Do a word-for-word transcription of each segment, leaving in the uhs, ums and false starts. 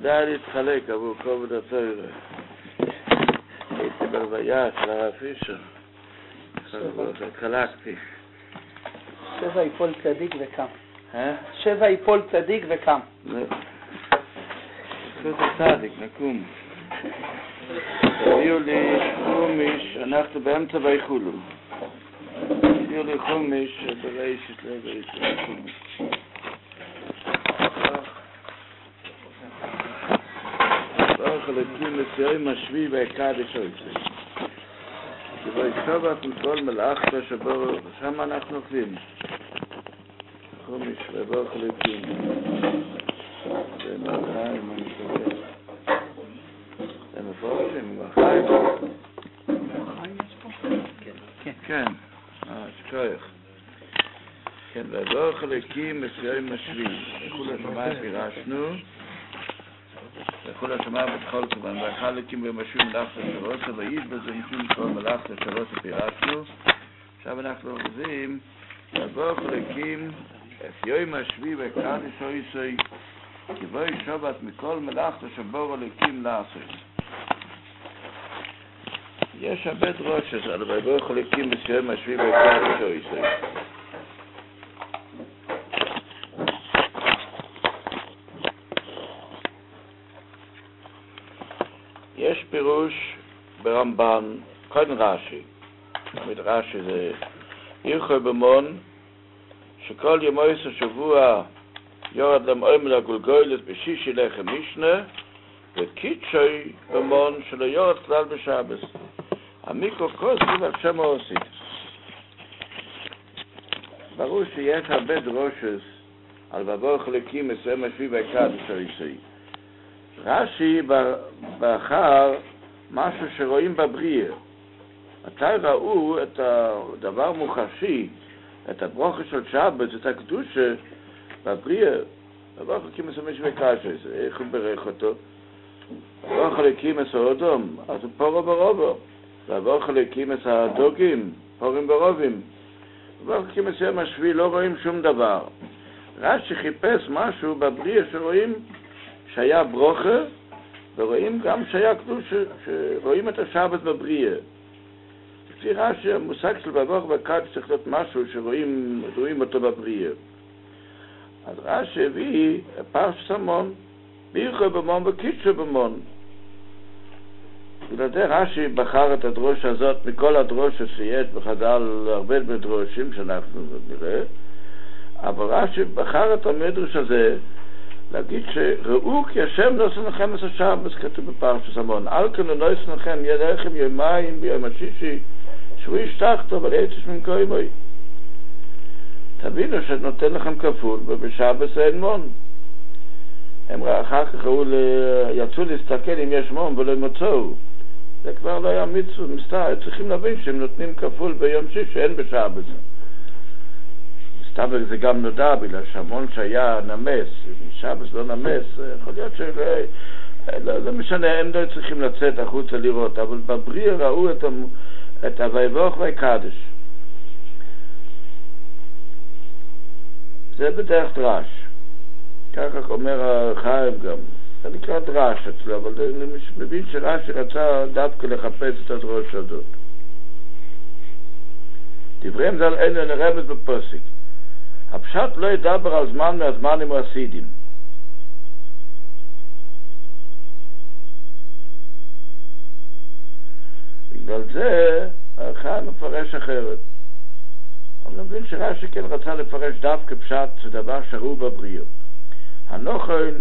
כדאי להתחלק עבור כובד התורה. הייתי בלוויה של הרב פישר. התחלקתי. שבע יפול צדיק וקם. אה? שבע יפול צדיק וקם. זכות הצדיק, נקום. תביאו לי חומש, אנחנו באמצע ויחולו. תביאו לי חומש בראשית לבראשית חומש. ברוך אלוקים מסוים השביעי והקדש עושה. וישבת מכל מלאכתו שבו, שם אנחנו אוכלים. חומש וברוך אלוקים. זה מהחיים, אני חושב. זה מפורשים, מהחיים. מהחיים יש פה? כן. כן, אה, שכוח. כן, וברוך אלוקים מסוים השביעי. וכול השמיים פירשנו. וכול השמיים בכל כיוון. ואכל אלוקים ומשהו מלאכתו שלושה, ואיש בזה משום כל מלאכתו שלושה פירשנו. עכשיו אנחנו אוחזים, וברוך אלוקים את יום השביעי והקדש עושה, כי בו ישבת מכל מלאכתו שבו אלוקים לעשות. יש הרבה דרושת על וברוך אלוקים ביום השביעי והקדש עושה. יש פירוש ברמב"ן, קודם רש"י. תמיד רש"י זה הלכות במון, שכל ימי השבוע יורד למאום לגולגולת בשישי לחם משנה, וקידשי במון שלא יורד כלל בשבת. המיקרוקוסם על שם העושית. ברור שיש הרבה דרושת על וברוך אלוקים מסוים השביעי והקדש עושה. רש"י בחר משהו שרואים בבריאה. מתי ראו את הדבר מוחשי, את הברוכה של שבת, את הקדושה בבריאה, וברוך אלוקים מסוים השביעי והקדש עושה. איך הוא ברך אותו? וברוך אלוקים מסוים אדום, אז הוא פורו ברובו. וברוך אלוקים מסוים הדוגים, פורים ברובים. וברוך אלוקים מסוים השביעי לא רואים שום דבר. רש"י חיפש משהו בבריאה שרואים שהיה ברוכה, ורואים גם שהיה קדושה, שרואים את השבת בבריאה. לפי רש"י, המושג של וברוך והקדש צריך להיות משהו שרואים רואים אותו בבריאה. אז רש"י הביא פרשת המון, בירכו במון וקידשו במון. ולזה רש"י בחר את הדרוש הזאת מכל הדרוש שיש בחז"ל הרבה מדרושים שאנחנו נראה, אבל רש"י בחר את המדרש הזה להגיד שראו כי השם לא שנכם את השבת, כתוב בפרשת המון. על כן לא שנכם יהיה לכם יומיים ביום השישי, שהוא ישתחתו אבל עצש ממקוימוי. תבינו שנותן לכם כפול, ובשבת אין מון. הם אחר כך יצאו להסתכל אם יש מון ולא מצאו. זה כבר לא היה מצווה, מסתר, צריכים להבין שהם נותנים כפול ביום שישי, אין בשבת. מסתבר זה גם נודע, בגלל שהמון שהיה נמס, שבת לא נמס, יכול להיות שזה, לא, לא משנה, הם לא צריכים לצאת החוצה לראות, אבל בבריאה ראו את, את הויבוך והקדש. זה בדרך דרש, ככה אומר החיים גם, זה נקרא דרש אצלו, אבל אני מבין שרש"י רצה דווקא לחפש את הדרוש הזאת. דבריהם זה על אין לרמז בפוסק. הפשט לא ידבר על זמן מהזמנים והסידים. בגלל זה החיים מפרש אחרת. אבל אני מבין שרש"י כן רצה לפרש דווקא פשט, זה דבר שראו בבריאה. הנוכן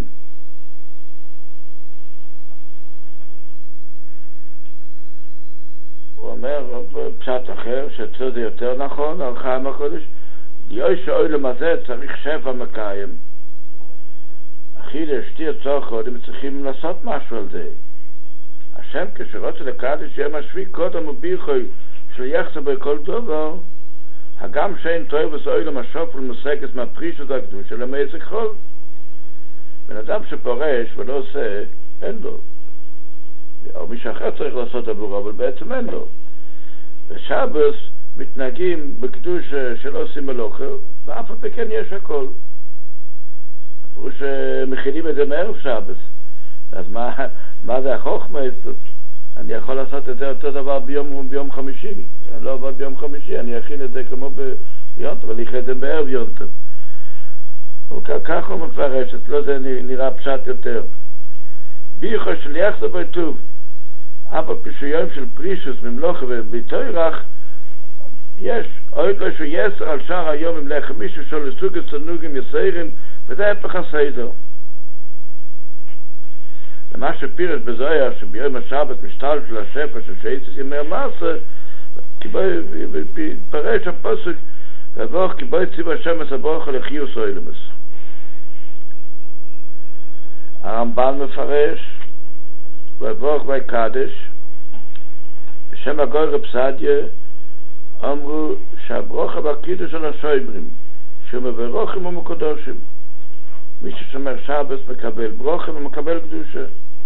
הוא אומר פשט אחר שאצלו זה יותר נכון על חיים הקודש. יוי שאוילם הזה צריך שפע מקיים. אחי להשתיר צורך עוד, הם צריכים לעשות משהו על זה. השם כשרוצה לקדש יום השביעי קודם ובירכוי של יחסה בכל דבר, הגם שאין טוב וסאוילם השופל מושגת מהפרישות הקדושה למעסק חול. בן אדם שפורש ולא עושה, אין לו. או מישהו אחר צריך לעשות עבורו, אבל בעצם אין לו. בשבת מתנהגים בקדוש שלא עושים מלוכה, ואף הפכן יש הכל. אפילו שמכינים את זה מערב שבת. אז מה, מה זה החוכמה? אני יכול לעשות את זה אותו דבר ביום, ביום חמישי. אני לא עבוד ביום חמישי, אני אכין את זה כמו ביונטב, אבל אני את זה בערב יונטב. וככה הוא מפרש, לא זה נראה פשט יותר. ביחו של יחסו בטוב, אבל פישויים של פרישוס ממלוכה ובתוירח, יש עוד לא שהוא יסר על שער היום עם לחם מישהו של לסוג הצנוגים יסיירים, וזה הפך הסיידר. למה שפירש בזויה שביום השבת משתל של השפע של שעצת ימי המעשה, פרש הפוסק ובוך כי בואי ציב השם הסבוך על החיוס אוילמס. הרמב"ן מפרש ובוך בי קדש בשם הגוי רב סעדיה אמרו שהברוכה בקידוש על השויברים שהוא מברוכים ומקודשים. מי ששומר שבת מקבל ברוכה ומקבל קדושה.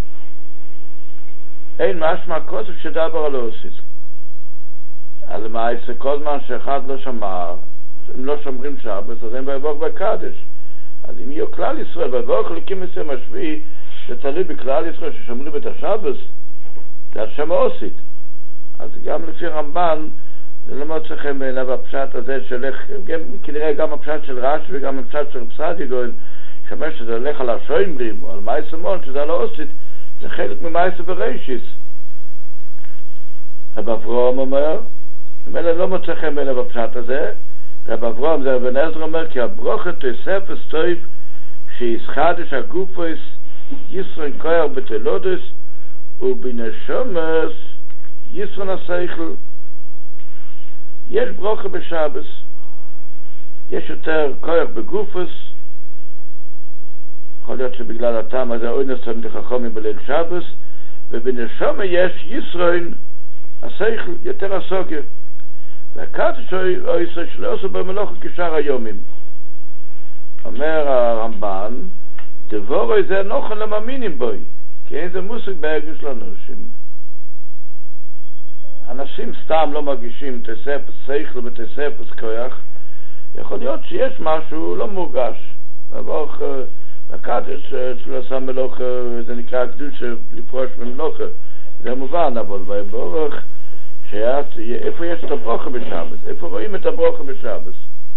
אין משמע כוסף שדבר על אוסיס. על מעשה כל זמן שאחד לא שמר, אם לא שומרים שבת, אז אין ביבוך בקדש. אז אם יהיו כלל ישראל, ביבוך לקים מסם השביעי, זה תלוי בכלל ישראל ששומרים את השבת, זה השם האוסית. אז גם לפי רמב"ן, זה לא מאוד צריכים בעיניו הפשט הזה שלך, גם, כנראה גם הפשט של רש"י וגם הפשט של פסאדי גויין, שאומר שזה הולך על השוימרים או על מעשה מון, שזה על האוסית, זה חלק ממעשה בראשיס. רב אברהם אומר, אם אלה לא מוצא חן בעיניו הפשט הזה, רב אברהם זה אבן עזרא אומר, כי הברוכה תוספת טוב שישחדש הגופוס ישרן כוח בתלודס ובנשומס ישרן השכל. יש ברוכה בשבס, יש יותר כוח בגופוס, יכול להיות שבגלל הטעם הזה אוי נסתם לחכמים בליל שבס, ובנשומה יש ישרן השכל, יותר הסוגר. והקדש או ישראל שלא עושה במלוכה כשאר היומים. אומר הרמב"ן, דבורי זה נוכל למאמינים בוי, כי אין זה מושג בהרגש לאנשים. אנשים סתם לא מרגישים תספס שכל ותספס כוח, יכול להיות שיש משהו לא מורגש. ובוך הקדש שלא עשה מלוכה, זה נקרא הקדוש לפרוש ממלוכה, זה מובן, אבל בבורך שאת, איפה יש את הברוכה בשבת? איפה רואים את הברוכה בשבת?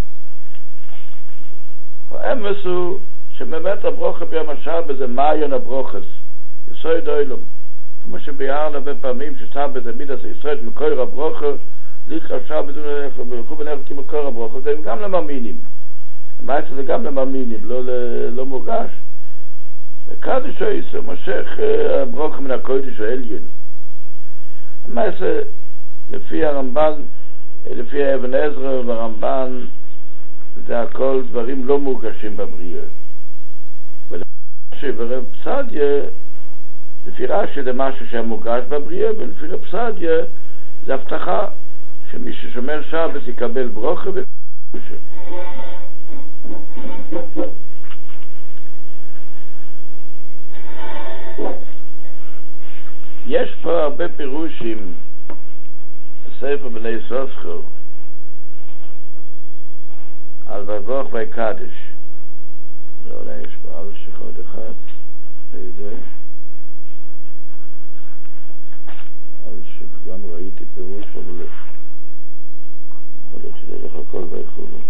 האמס הוא שבאמת הברוכה ביום השבת זה מעיין הברוכס, יסוד אוילום. כמו שביארנו הרבה פעמים ששבת זה מידס ישראל מקור הברוכה, לקרא שבת ולכו בנפת כמקור הברוכה, זה גם למאמינים. למעשה זה גם למאמינים, לא, לא מורגש. וקדש הישראל מושך הברוכה מן הקודש העליון. למעשה לפי הרמב"ן, לפי אבן עזרא והרמב"ן, זה הכל דברים לא מורגשים בבריאה. ולרש"י ורב סעדיה, לפי רש"י זה משהו שמורגש בבריאה, ולפי רב סעדיה זה הבטחה שמי ששומר שבת יקבל ברוכה וקדושה. יש פה הרבה פירושים ספר בני סוסחו על ויבוך ויקדש. אולי יש פה על שחוד אחד איזה על שגם ראיתי פירוש אבל יכול להיות שזה לך הכל ויכולו.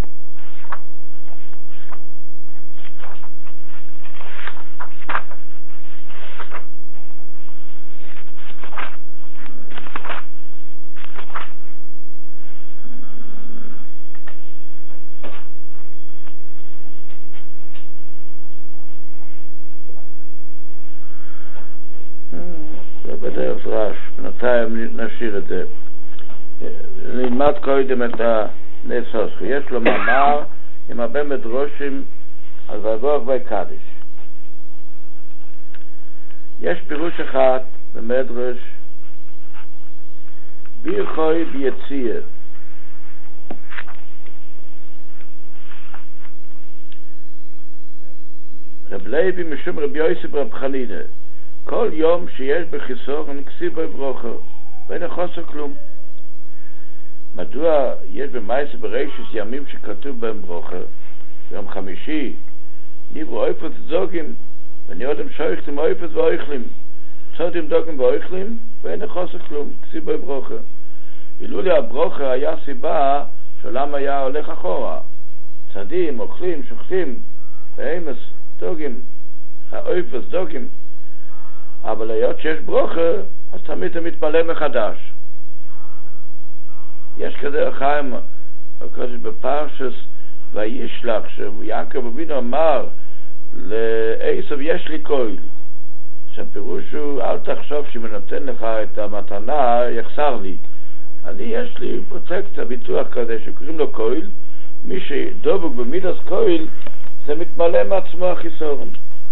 בדרך רש, בינתיים נשאיר את זה. נלמד קודם את הנפסוס. יש לו מאמר עם הרבה מדרושים על ויבוך ויקדש. יש פירוש אחד במדרש ביחוי ביציע. רב לוי משום רבי יוסף רב חנינא, כל יום שיש בחיסור נקסיב בו ברוכה ואין חוסר כלום. מדוע יש במעשה בראשית ימים שכתוב בהם ברוכה? ביום חמישי נבראו איפה צדוקים ונראה שויכתים אויפס ואויכלים, צודים דוגים ואויכלים, ואין חוסר כלום, כסיבוי ברוכה. אילו לי הברוכה היה סיבה שעולם היה הולך אחורה. צדים, אוכלים, שוחטים, ואימס, דוגים, אויפס, דוגים. אבל היות שיש ברוכה, אז תמיד זה מתפלא מחדש. יש כזה חיים, הקודש בפרשס, וישלח, שיעקב אבינו אמר, לעשו יש לי כהל. שהפירוש הוא, אל תחשוב שאם אני נותן לך את המתנה, יחסר לי. אני, יש לי פרוטקציה, ביטוח כזה, שקוראים לו כהל, מי שדבוק במידס כהל, זה מתמלא מעצמו החיסורן.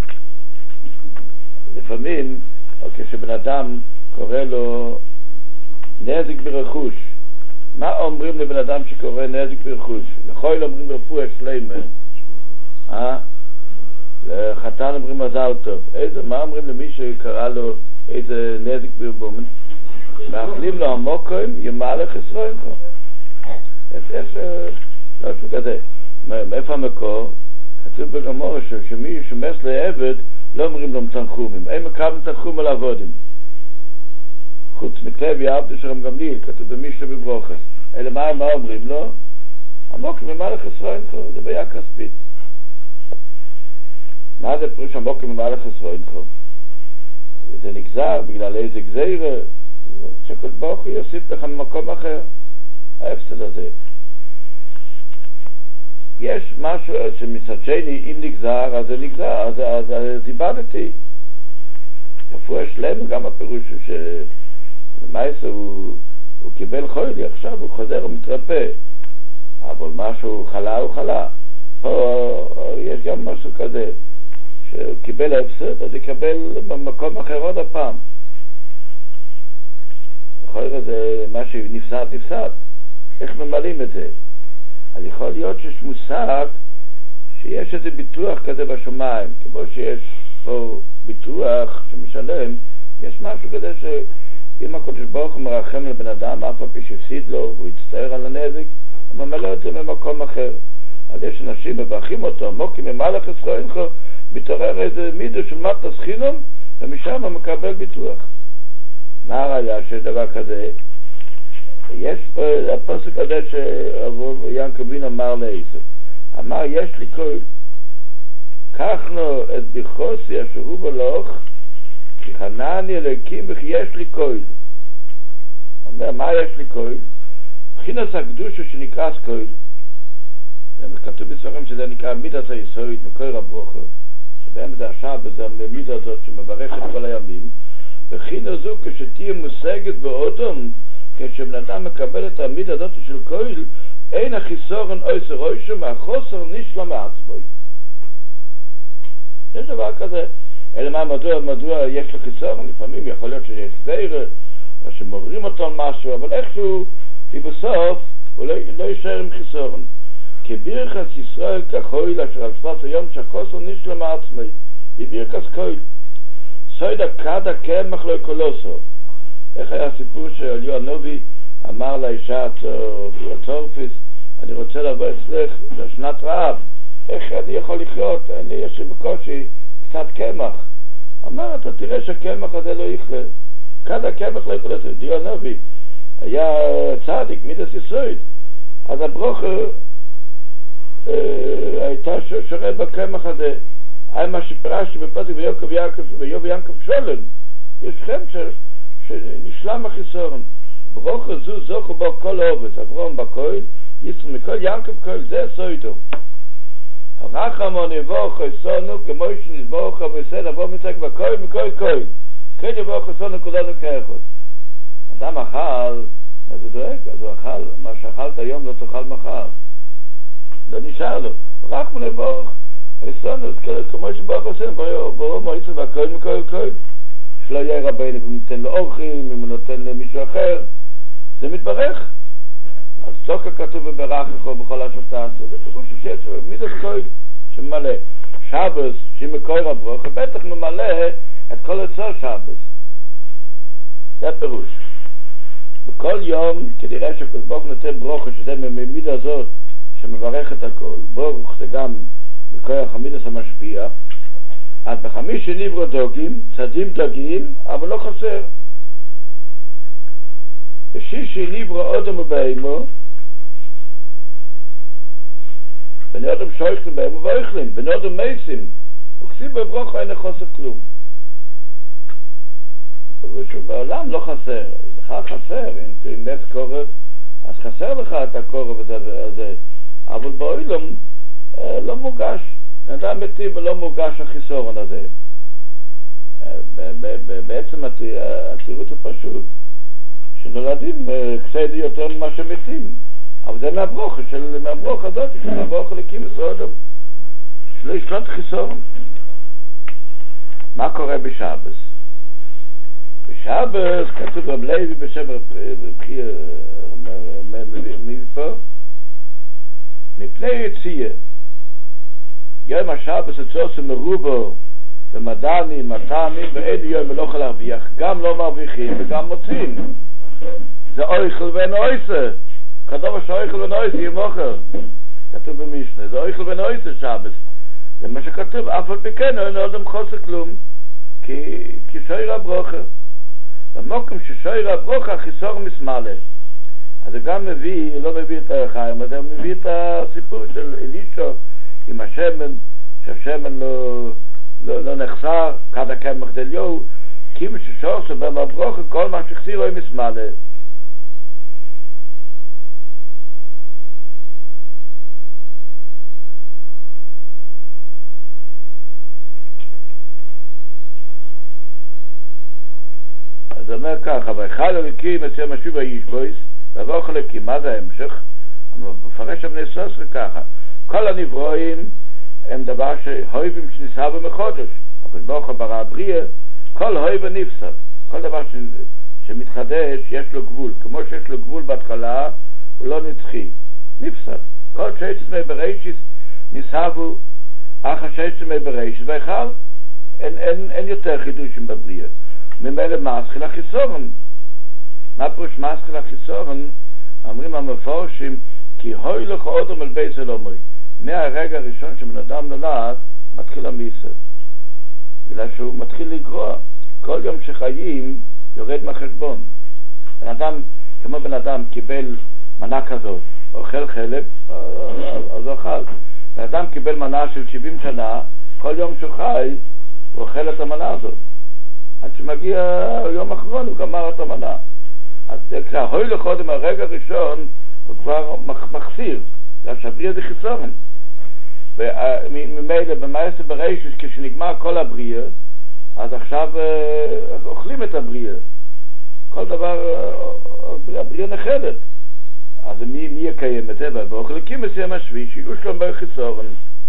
לפעמים, או כשבן אדם קורא לו נזק ברכוש, מה אומרים לבן אדם שקורא נזק ברכוש? לכהל אומרים רפואה שלמה, אה? לחתן אומרים מזל טוב. איזה, מה אומרים למי שקרא לו איזה נזק ברבומן? מאחלים לו המוקוים ימלך ישרונך. יש משהו כזה. מאיפה המקור? כתוב בגמרא שמי שומס לעבד לא אומרים לו תנחומים, הם מקבלים תנחום על עבודים. חוץ מכתב יעבד שרם גמליאל, כתוב במשנה בברוכס. אלא מה, מה אומרים לו? המוקוים ימלך ישרונך, זה בעיה כספית. מה זה פרוש המוקוים ימלך ישרונך? זה נגזר בגלל איזה גזירה, שקודש ברוך הוא יוסיף לך ממקום אחר, ההפסד הזה. יש משהו שמצד שני, אם נגזר, אז זה נגזר, אז, אז, אז איבדתי. רפואה שלמה, גם הפירוש הוא שלמעשה הוא, הוא קיבל חולי, עכשיו הוא חוזר ומתרפא. אבל משהו חלה הוא חלה. פה יש גם משהו כזה, שהוא קיבל ההפסד, אז יקבל במקום אחר עוד הפעם. יכול להיות זה מה שנפסד, נפסד. איך ממלאים את זה? אז יכול להיות שיש מושג שיש איזה ביטוח כזה בשמיים, כמו שיש פה ביטוח שמשלם, יש משהו כזה שאם הקדוש ברוך הוא מרחם לבן אדם, אף על פי שהפסיד לו והוא יצטער על הנזק, הוא ממלא את זה ממקום אחר. אז יש אנשים מברכים אותו, מוקים ממלך ישרונך, מתעורר איזה מידו של מטס חינום, ומשם הוא מקבל ביטוח. מה הראיה שיש דבר כזה? יש פה הפסוק הזה שיעקב אבינו אמר לעשו, אמר יש לי כהל, קחנו את ברכוסי אשר הוא בלוך, כי חנני אלוקים וכי יש לי כהל. אומר, מה יש לי כהל? מבחינת הקדושה שנקרא כהל, וכתוב בספרים שזה נקרא מידת היסוד מקור הברכה, שבהם זה עכשיו בזה המידה הזאת שמברך את כל הימים, וכינה זו כשתהיה מושגת באודום, כשבן אדם מקבל את המידה הזאת של כהל, אין החיסורן אויסר אוישו מהחוסר נשלה מעצמוי. יש דבר כזה. אלא מה, מדוע, מדוע יש לו חיסורן? לפעמים יכול להיות שיש זהירה, או שמורים אותו על משהו, אבל איכשהו, כי בסוף הוא לא, לא יישאר עם חיסורן. כי ברכת ישראל ככהל אשר על שפת היום שהחוסר נשלה מעצמוי. היא ברכת כהל. סוידה קדה קמח לא קולוסו. איך היה הסיפור שאליהו הנביא אמר לאישה הצורפיס, אני רוצה לבוא אצלך לשנת רעב, איך אני יכול לחיות? אני, יש לי בקושי קצת קמח. אמר, אתה תראה שהקמח הזה לא יכלה. קדה קמח לא קולוסו. אליהו הנביא היה צדיק, מידס יסוד. אז הברוכה אה, הייתה שורה בקמח הזה. היה מה שפרשתי בפסוק ויעקב יעקב ויוב יעקב שולם. יש חם ש... שנשלם החיסורן. ברוכה זו זוכו בו כל עובד, אברהם בכהל, יצרו מכל יעקב כהל, זה סוידו. הרחמון יבוא חסונו כמו שנסבור חבסד אבוא מצק בכהל מכל כהל. כן יבוא חסונו כולנו כאחד. אדם אכל, אז הוא דואג, אז הוא אכל, מה שאכלת היום לא תאכל מחר. לא נשאר לו. רחמון יבוא חסונו, כמו שבור חסונו, בוא מועצר בכהל מכל כהל. שלא יהיה רבנו, אם הוא נותן לו אורחים, אם הוא נותן למישהו אחר, זה מתברך. אז סוקה כתוב בברכך או בכל השמתה, זה פירוש שיש מידות כהל שממלא. שבס, שהיא מקור הברוכה, בטח ממלא את כל יצור שבס. זה הפירוש. בכל יום, כנראה שכל ברוך נותן ברוכה, שזה ממידה הזאת שמברך את הכל. ברוך זה גם בכוח המידס המשפיע, אז בחמישי נברו דוגים, צדים דגים, אבל לא חסר. בשישי נברו אודם ובהימו, בני אודם שויכלים בהימו ואוכלים, בני אודם מייסים, וכסיב בברוכו אין חוסר כלום. פירושו בעולם לא חסר, לך חסר, אם נס קורב, אז חסר לך את הקורב הזה, אבל באוילום לא מוגש, אדם מתים ולא מוגש החיסורון הזה. בעצם התירוץ הפשוט, שנולדים קצת יותר ממה שמתים, אבל זה מהברוך, מהברוך הזאת, מהברוך הלקים מסעודם, שלא ישלוט חיסורון. מה קורה בשבס? בשבס כתוב רב לוי בשבר מפה, מפני יציאה, יום השבס אצלו מרובו ומדענים, מתעמים, ואין יום לא יכול להרוויח, גם לא מרוויחים וגם מוצאים. זה אויכל ואין אויסה, כתוב שאויכל ואין אויסה יהיה מוכר, כתוב במשנה, זה אויכל ואין אויסה שבס. זה מה שכתוב, אף על פי כן אין אדם חוסר כלום, כי, כי שויר הברוכה. במוקם ששויר הברוכה החיסור מסמלא. אז זה גם מביא, לא מביא את החיים, זה מביא את הסיפור של אלישע עם השמן, שהשמן לא, לא, לא נחסר, כד הקמח דליהו, כי ששור שבם הברוכה כל מה שחסירו היא מסמלא. זה אומר ככה, ואחד הלקים אצל משהו בישבויס, ואבוך הלקים, מה זה ההמשך? מפרש הבני סוסר ככה, כל הנברואים הם דבר שהויבים שניסה במחודש, אבל ברוך ברא הבריאה, כל הויב נפסד, כל דבר ש... שמתחדש יש לו גבול, כמו שיש לו גבול בהתחלה, הוא לא נצחי, נפסד, כל שייצת מי בראשיס ניסבו, אך השייצת מי בראשיס, ואחד אין, אין, אין יותר חידושים בבריאה. ממילא מסחיל החיסורן. מה פירוש מסחיל החיסורן? אומרים המפורשים, כי הוי לך אודם על בייס אלומוי. מהרגע הראשון שבן אדם נולד, מתחיל המיסה. בגלל שהוא מתחיל לגרוע. כל יום שחיים, יורד מהחשבון. בן אדם, כמו בן אדם קיבל מנה כזאת, אוכל חלק, אז אוכל. בן אדם קיבל מנה של שבעים שנה, כל יום שהוא חי, הוא אוכל את המנה הזאת. עד שמגיע יום אחרון הוא גמר את המנה. אז כשהוי לחודם הרגע הראשון הוא כבר מחסיר, זה השבריא זה חיסורן. וממילא במעשה בראשיס כשנגמר כל הבריאה, אז עכשיו אוכלים את הבריאה. כל דבר הבריאה נחלת. אז מי, מי יקיים את זה? ואוכלקים מסיים השביעי שיהיו שלום בחיסורן.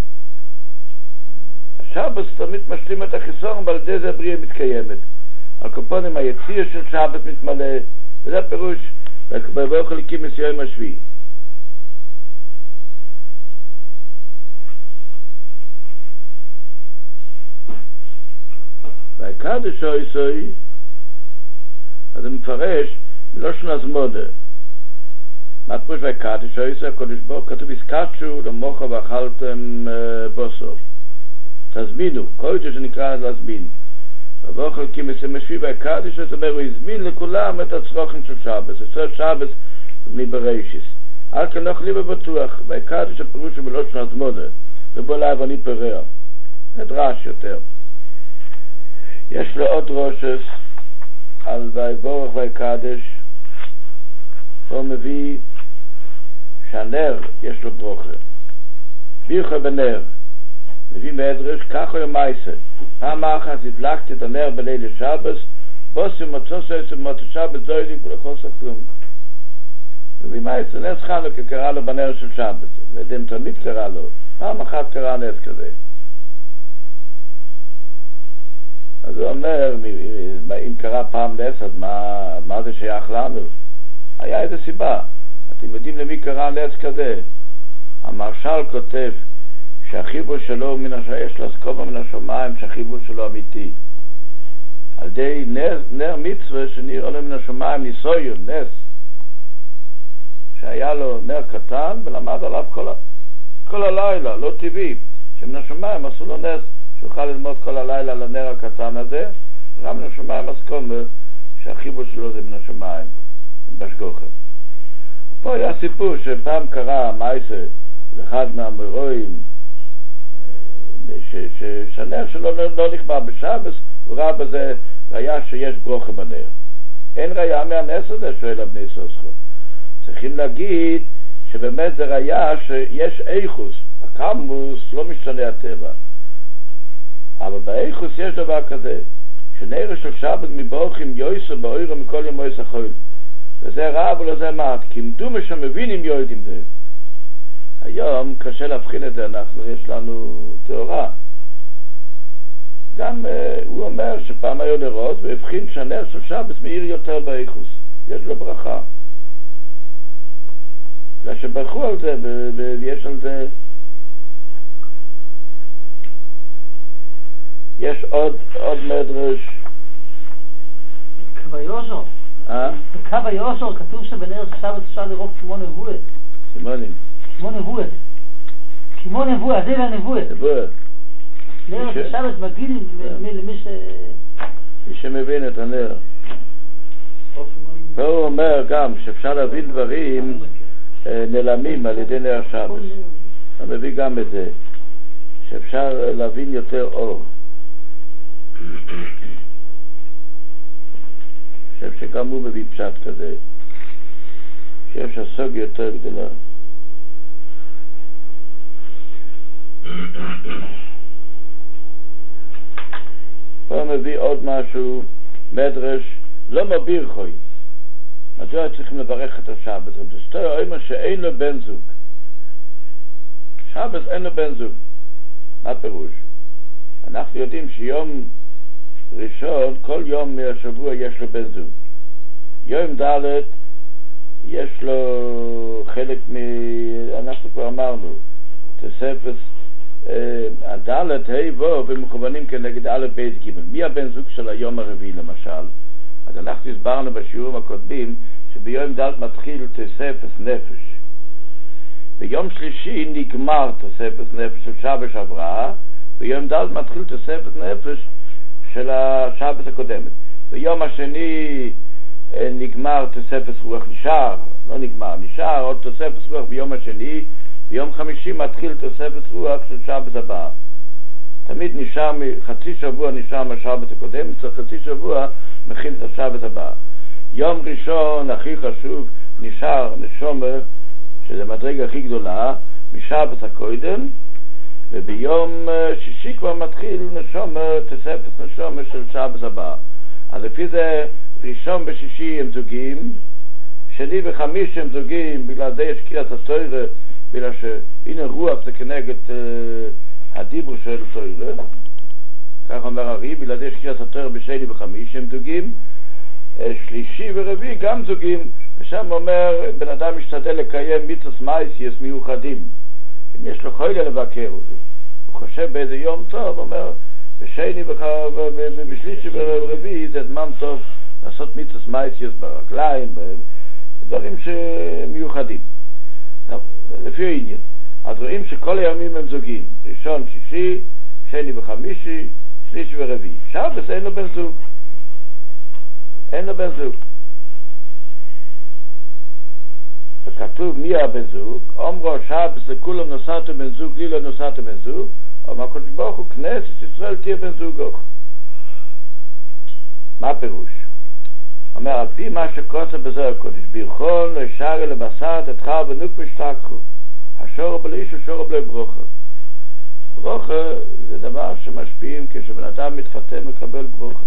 השבת תמיד משלים את החיסורן, ועל ידי זה הבריאה מתקיימת. על קופונים היציר של שבת מתמלא, וזה הפירוש, ובאו חלקים מסוים השביעי. והקדש אויסוי, אז הוא מפרש, מלושן הזמודה. מה הפירוש והקדש אויסוי? הקודש בו, כתוב הסקדשו למוחו ואכלתם בוסו. תזמינו, כל זה שנקרא להזמין. ובאו חלקים מסוים השביעי והקדש, זאת אומרת, הוא הזמין לכולם את הצרוכים של שבת. זה שבת מבראשיס. על כן אוכלים בבטוח, והקדש הפירוש הוא מלושן הזמודה. ובו להבני פרע. נדרש יותר. יש לו עוד רושס על ויבורך ויקדש, הוא מביא שהנר יש לו ברוכה. בירכה בנר, מביא מהדרש, ככה הוא מייסה. פעם אחת הדלקתי את הנר בליל השבס, בוסי מצוסו עשר מות השבס דוילים ולחוסר כלום. מביא מייסה, נס חנוכה קרא לו בנר של שבס, ואתם תמיד קרא לו, פעם אחת קרא נס כזה. אז הוא אומר, אם קרה פעם נס, אז מה, מה זה שייך לנו? היה איזו סיבה. אתם יודעים למי קרה נס כזה? המרשל כותב שהחיבור שלו מן השמיים, יש לו סקובה מן השמיים, שהחיבור שלו אמיתי. על ידי נר, נר מצווה שנראה לו מן השמיים, ניסויון, נס. שהיה לו נר קטן ולמד עליו כל, כל הלילה, לא טבעי. שמן השמיים עשו לו נס שיוכל ללמוד כל הלילה על הנר הקטן הזה, רב מן השמיים מסכום שהחיבור שלו זה מן השמיים, בשגוחה. פה היה סיפור שפעם קרה מייסה לאחד מהמרואים, שהנר שלו לא נכבה בשבת, הוא ראה בזה ראיה שיש ברוכה בנר. אין ראיה מהנס הזה, שואל הבני סוסכו. צריכים להגיד שבאמת זה ראיה שיש איכוס, הקמוס לא משתנה הטבע. אבל באיכוס יש דבר כזה, שנר של שבת מבורכים יויסו באוירו מכל יום מויס החול. וזה רב ולזה מעט, כי עמדו משמבינים יוידים זה. היום קשה להבחין את זה, אנחנו, יש לנו תאורה. גם uh, הוא אומר שפעם היו נרות והבחין שהנר של שבת מאיר יותר באיכוס. יש לו ברכה. בגלל שברכו על זה, ויש על זה... יש עוד, עוד מדרש. קו היושור. אה? בקו היושור כתוב שבנר של שבת אפשר לראות כמו נבואת. סימונים. כמו נבואת. כמו נבואה, זה לנבואת. נבואת. נר של שבת מגיל למי ש... מי שמבין את הנר. פה הוא אומר גם שאפשר להבין דברים נעלמים על ידי נר שבת. הוא מביא גם את זה. שאפשר להבין יותר אור. אני חושב שגם הוא מביא פשט כזה. שיש הסוג יותר גדולה. פה מביא עוד משהו, מדרש, לא מביר חוי. מדוע צריכים לברך את השבת? זה סתוי אומר שאין לו בן זוג. שבת אין לו בן זוג. מה פירוש? אנחנו יודעים שיום ראשון, כל יום מהשבוע יש לו בן זוג. יום ד' יש לו חלק מ... אנחנו כבר אמרנו, תוספת הד' ה' ו' ומכוונים כנגד א' ב' ג'. מי הבן זוג של היום הרביעי למשל? אז אנחנו הסברנו בשיעורים הקודמים שביום ד' מתחיל תוספת נפש. ביום שלישי נגמר תוספת נפש של שבת שעברה, ביום ד' מתחיל תוספת נפש של השבת הקודמת. ביום השני נגמר תוספת רוח, נשאר, לא נגמר, נשאר עוד תוספת רוח ביום השני, ביום חמישי מתחיל תוספת רוח של שבת הבאה. תמיד נשאר, חצי שבוע נשאר מהשבת הקודמת, צריך חצי שבוע מכין את השבת הבאה. יום ראשון הכי חשוב נשאר נשומר, שזה מדרגה הכי גדולה, משבת הקודם, וביום שישי כבר מתחיל נשומר, תוספת נשומר של שבת הבאה. אז לפי זה ראשון בשישי הם זוגים, שני וחמיש הם זוגים, בגלל זה יש קריאת התורה, בגלל שהנה רוח זה כנגד uh, הדיבור של תורה, כך אומר הרי, בגלל זה יש קריאת התורה בשני וחמיש הם זוגים, uh, שלישי ורביעי גם זוגים, ושם אומר בן אדם משתדל לקיים מיצוס מייסיוס מיוחדים, אם יש לו חוילה לבקר, הוא חושב באיזה יום טוב, אומר בשני ובשלישי ורביעי זה זמן טוב לעשות מיצוס מייסיוס ברגליים, דברים שמיוחדים. טוב, לפי העניין. אז רואים שכל הימים הם זוגים. ראשון, שישי, שני וחמישי, שלישי ורביעי. שבת אין לו בן זוג. אין לו בן זוג. וכתוב מי הבן זוג? אומרו שבת לכולם נוסעתם בן זוג, לי לא נוסעתם בן זוג. אבל הקדוש ברוך הוא כנסת ישראל תהיה בן זוג אוך. מה פירוש? אומר, על פי מה שכוסה בזוהר הקודש, בירכון לשערי לבשר תתחר ונוק משתכחו, השור בלי איש ושור בלי ברוכה. ברוכה זה דבר שמשפיעים כשבן אדם מתחתן מקבל ברוכה.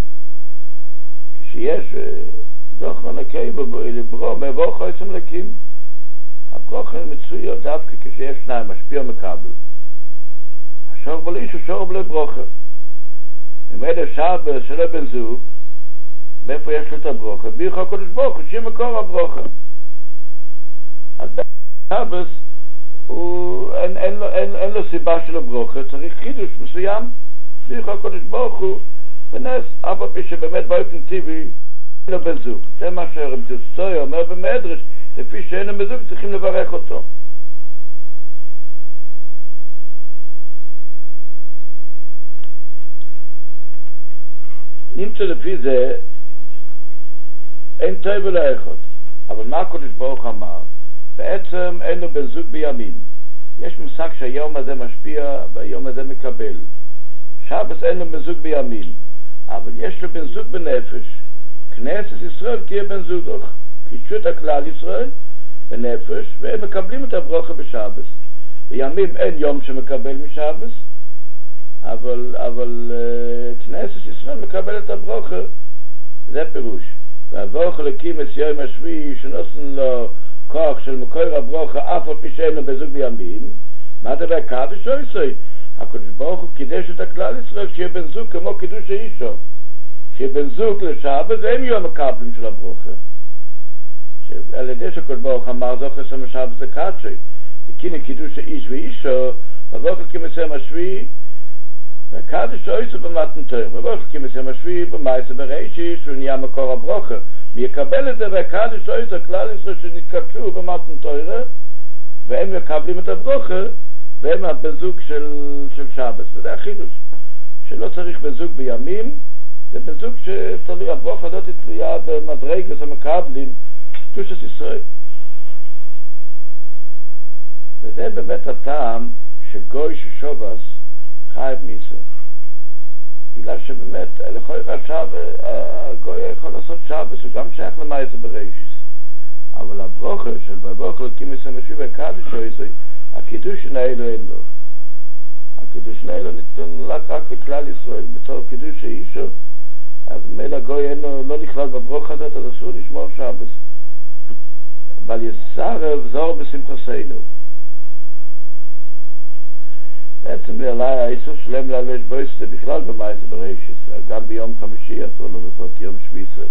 כשיש זוכר נקי בברוך, מבורך עצם לקים. הברוכה מצויה דווקא כשיש שניים, משפיע מקבל. השור בלי איש ושור בלי ברוכה. אם אלה שבת של בן זוג, מאיפה יש לו את הברוכה? בירך הקדוש ברוך הוא, שהיא מקור הברוכה. אז בשבת אין, אין, לו, אין, אין לו סיבה של הברוכה, צריך חידוש מסוים. בירך הקדוש ברוך הוא ונס, אף על פי שבאמת באופן טבעי אין לו בן זוג. זה מה שהרב תוסטוי אומר במדרש, לפי שאין לו בן זוג צריכים לברך אותו. נמצא לפי זה, אין טוב ולא אחד. אבל מה הקדוש ברוך אמר? בעצם אין לו בן זוג בימים. יש מושג שהיום הזה משפיע והיום הזה מקבל. שבס אין לו בן זוג בימים, אבל יש לו בן זוג בנפש. כנסת ישראל תהיה בן זוג, קידשו את הכלל ישראל בנפש, והם מקבלים את הברוכה בשבס. בימים אין יום שמקבל משבס, אבל, אבל uh, כנסת ישראל מקבל את הברוכה. זה פירוש. והברוכה לקים את יום השביעי שנוסן לו כוח של מקור הברוכה אף על פי שאין לו בן זוג בימים. מה זה בקדוש או ישראל? הקדוש ברוך הוא קידש את הכלל ישראל שיהיה בן זוג כמו קידוש האישו, שיהיה בן זוג לשבת והם יהיו המקבלים של הברוכה. על ידי שהקדוש ברוך אמר זוכר שם שבת לקדשי וכינה קידוש האיש ואישו, וברוכה לקים את יום השביעי והקדוש או ישראל במתן תורה, וברוכה לקים את יום השביעי במעשה בראשית שהוא נהיה מקור הברוכה. מי יקבל את זה? והקדוש או ישראל כלל ישראל שנתקדשו במתן תורה והם מקבלים את הברוכה והם הבן זוג של, של שבס. וזה החידוש, שלא צריך בן זוג בימים, זה בן זוג שתלוי, הברוכה הזאת היא תלויה במדרגת המקבלים קדושת ישראל. וזה באמת הטעם שגוי ששובס חייב מישראל, בגלל שבאמת לכל עכשיו הגוי יכול לעשות שבס, הוא גם שייך למעשה בראשית, אבל הברוכה של בברוכה לקים את המשוי והקדוש הקידוש האלו אין לו. הקידוש האלו ניתן רק לכלל ישראל בתור קידוש האישו, אז מילא הגוי אין לו, לא נכלל בברוך הזאת, אז אסור לשמור שבס. אבל יסרב זור בשמחתנו. בעצם עליי האיסור שלם להלבש בויס זה בכלל במעשה בראשית, גם ביום חמישי אסור לו לעשות יום שביעי.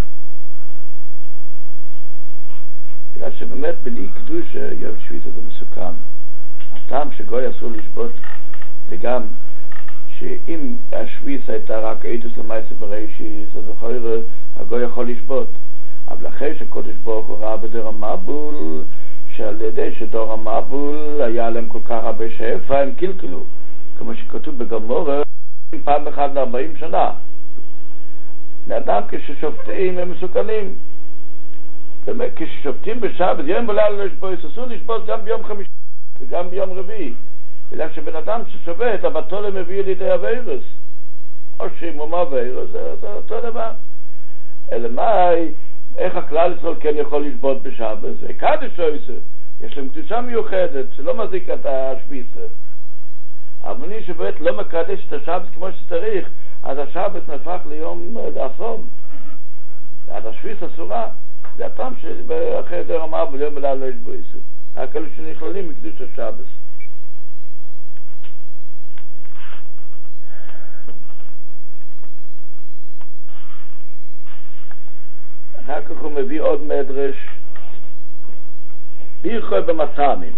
בגלל שבאמת בלי קדוש יום שביעי זה מסוכן. הטעם שגוי אסור לשבות, וגם שאם השביעי הייתה רק עדות למעשה בראשית, אז אחרי הגוי יכול לשבות. אבל אחרי שקודש ברוך הוא ראה בדור המבול, שעל ידי שדור המבול היה להם כל כך הרבה שפע, הם קלקלו, כמו שכתוב בגמורה, פעם אחת ל-ארבעים שנה. לאדם כששופטים הם מסוכנים. באמת, כששופטים בשבת, יום ולילה לשבות, אסור לשבות גם ביום חמישי וגם ביום רביעי. בגלל שבן אדם ששובת, הבטול מביא לידי הווירוס. או שימום הווירוס, זה, זה אותו דבר. אלא מה, איך הכלל ישראל כן יכול לשבות בשבת? זה קדוש עושה. יש להם קדושה מיוחדת, שלא מזיק את השביתה. אבל מי שבאמת לא מקדש את השבת כמו שצריך, אז השבת נהפך ליום אסון. אז השביתה אסורה. זה הטעם שאחרי דור המבול יום ולילה יש בו איסור. רק אלו שנכללים מקדוש השבת. אחר כך הוא מביא עוד מדרש, בירכו במתנים.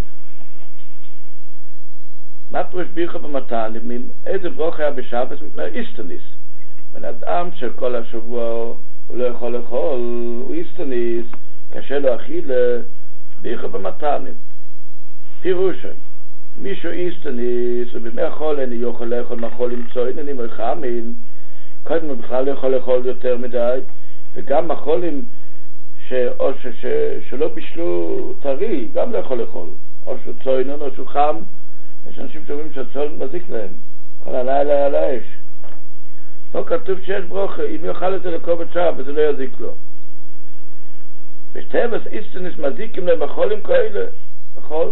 מה פירוש בירכו במתנים? איזה ברוך היה בשבת? מפני איסטניס. בן אדם שכל השבוע הוא לא יכול לאכול, הוא איסטניס, קשה לו אכילה, בירכו במתנים. פירושי, מישהו איסטניס, ובימי החול איני יוכל לאכול מחול למצוא, איני מלחמין, קודם הוא בכלל לא יכול לאכול יותר מדי, וגם מחולים ש... או ש... ש... שלא בישלו טרי, גם לא יכול לאכול, או שהוא צוינון או שהוא חם. יש אנשים שאומרים שהצוין מזיק להם, כל הלילה על האש. פה כתוב שיש ברוכה, אם יאכל את זה לקובץ שעה וזה לא יזיק לו. בטבעס איסטניס מזיקים להם מחולים כאלה, מחול.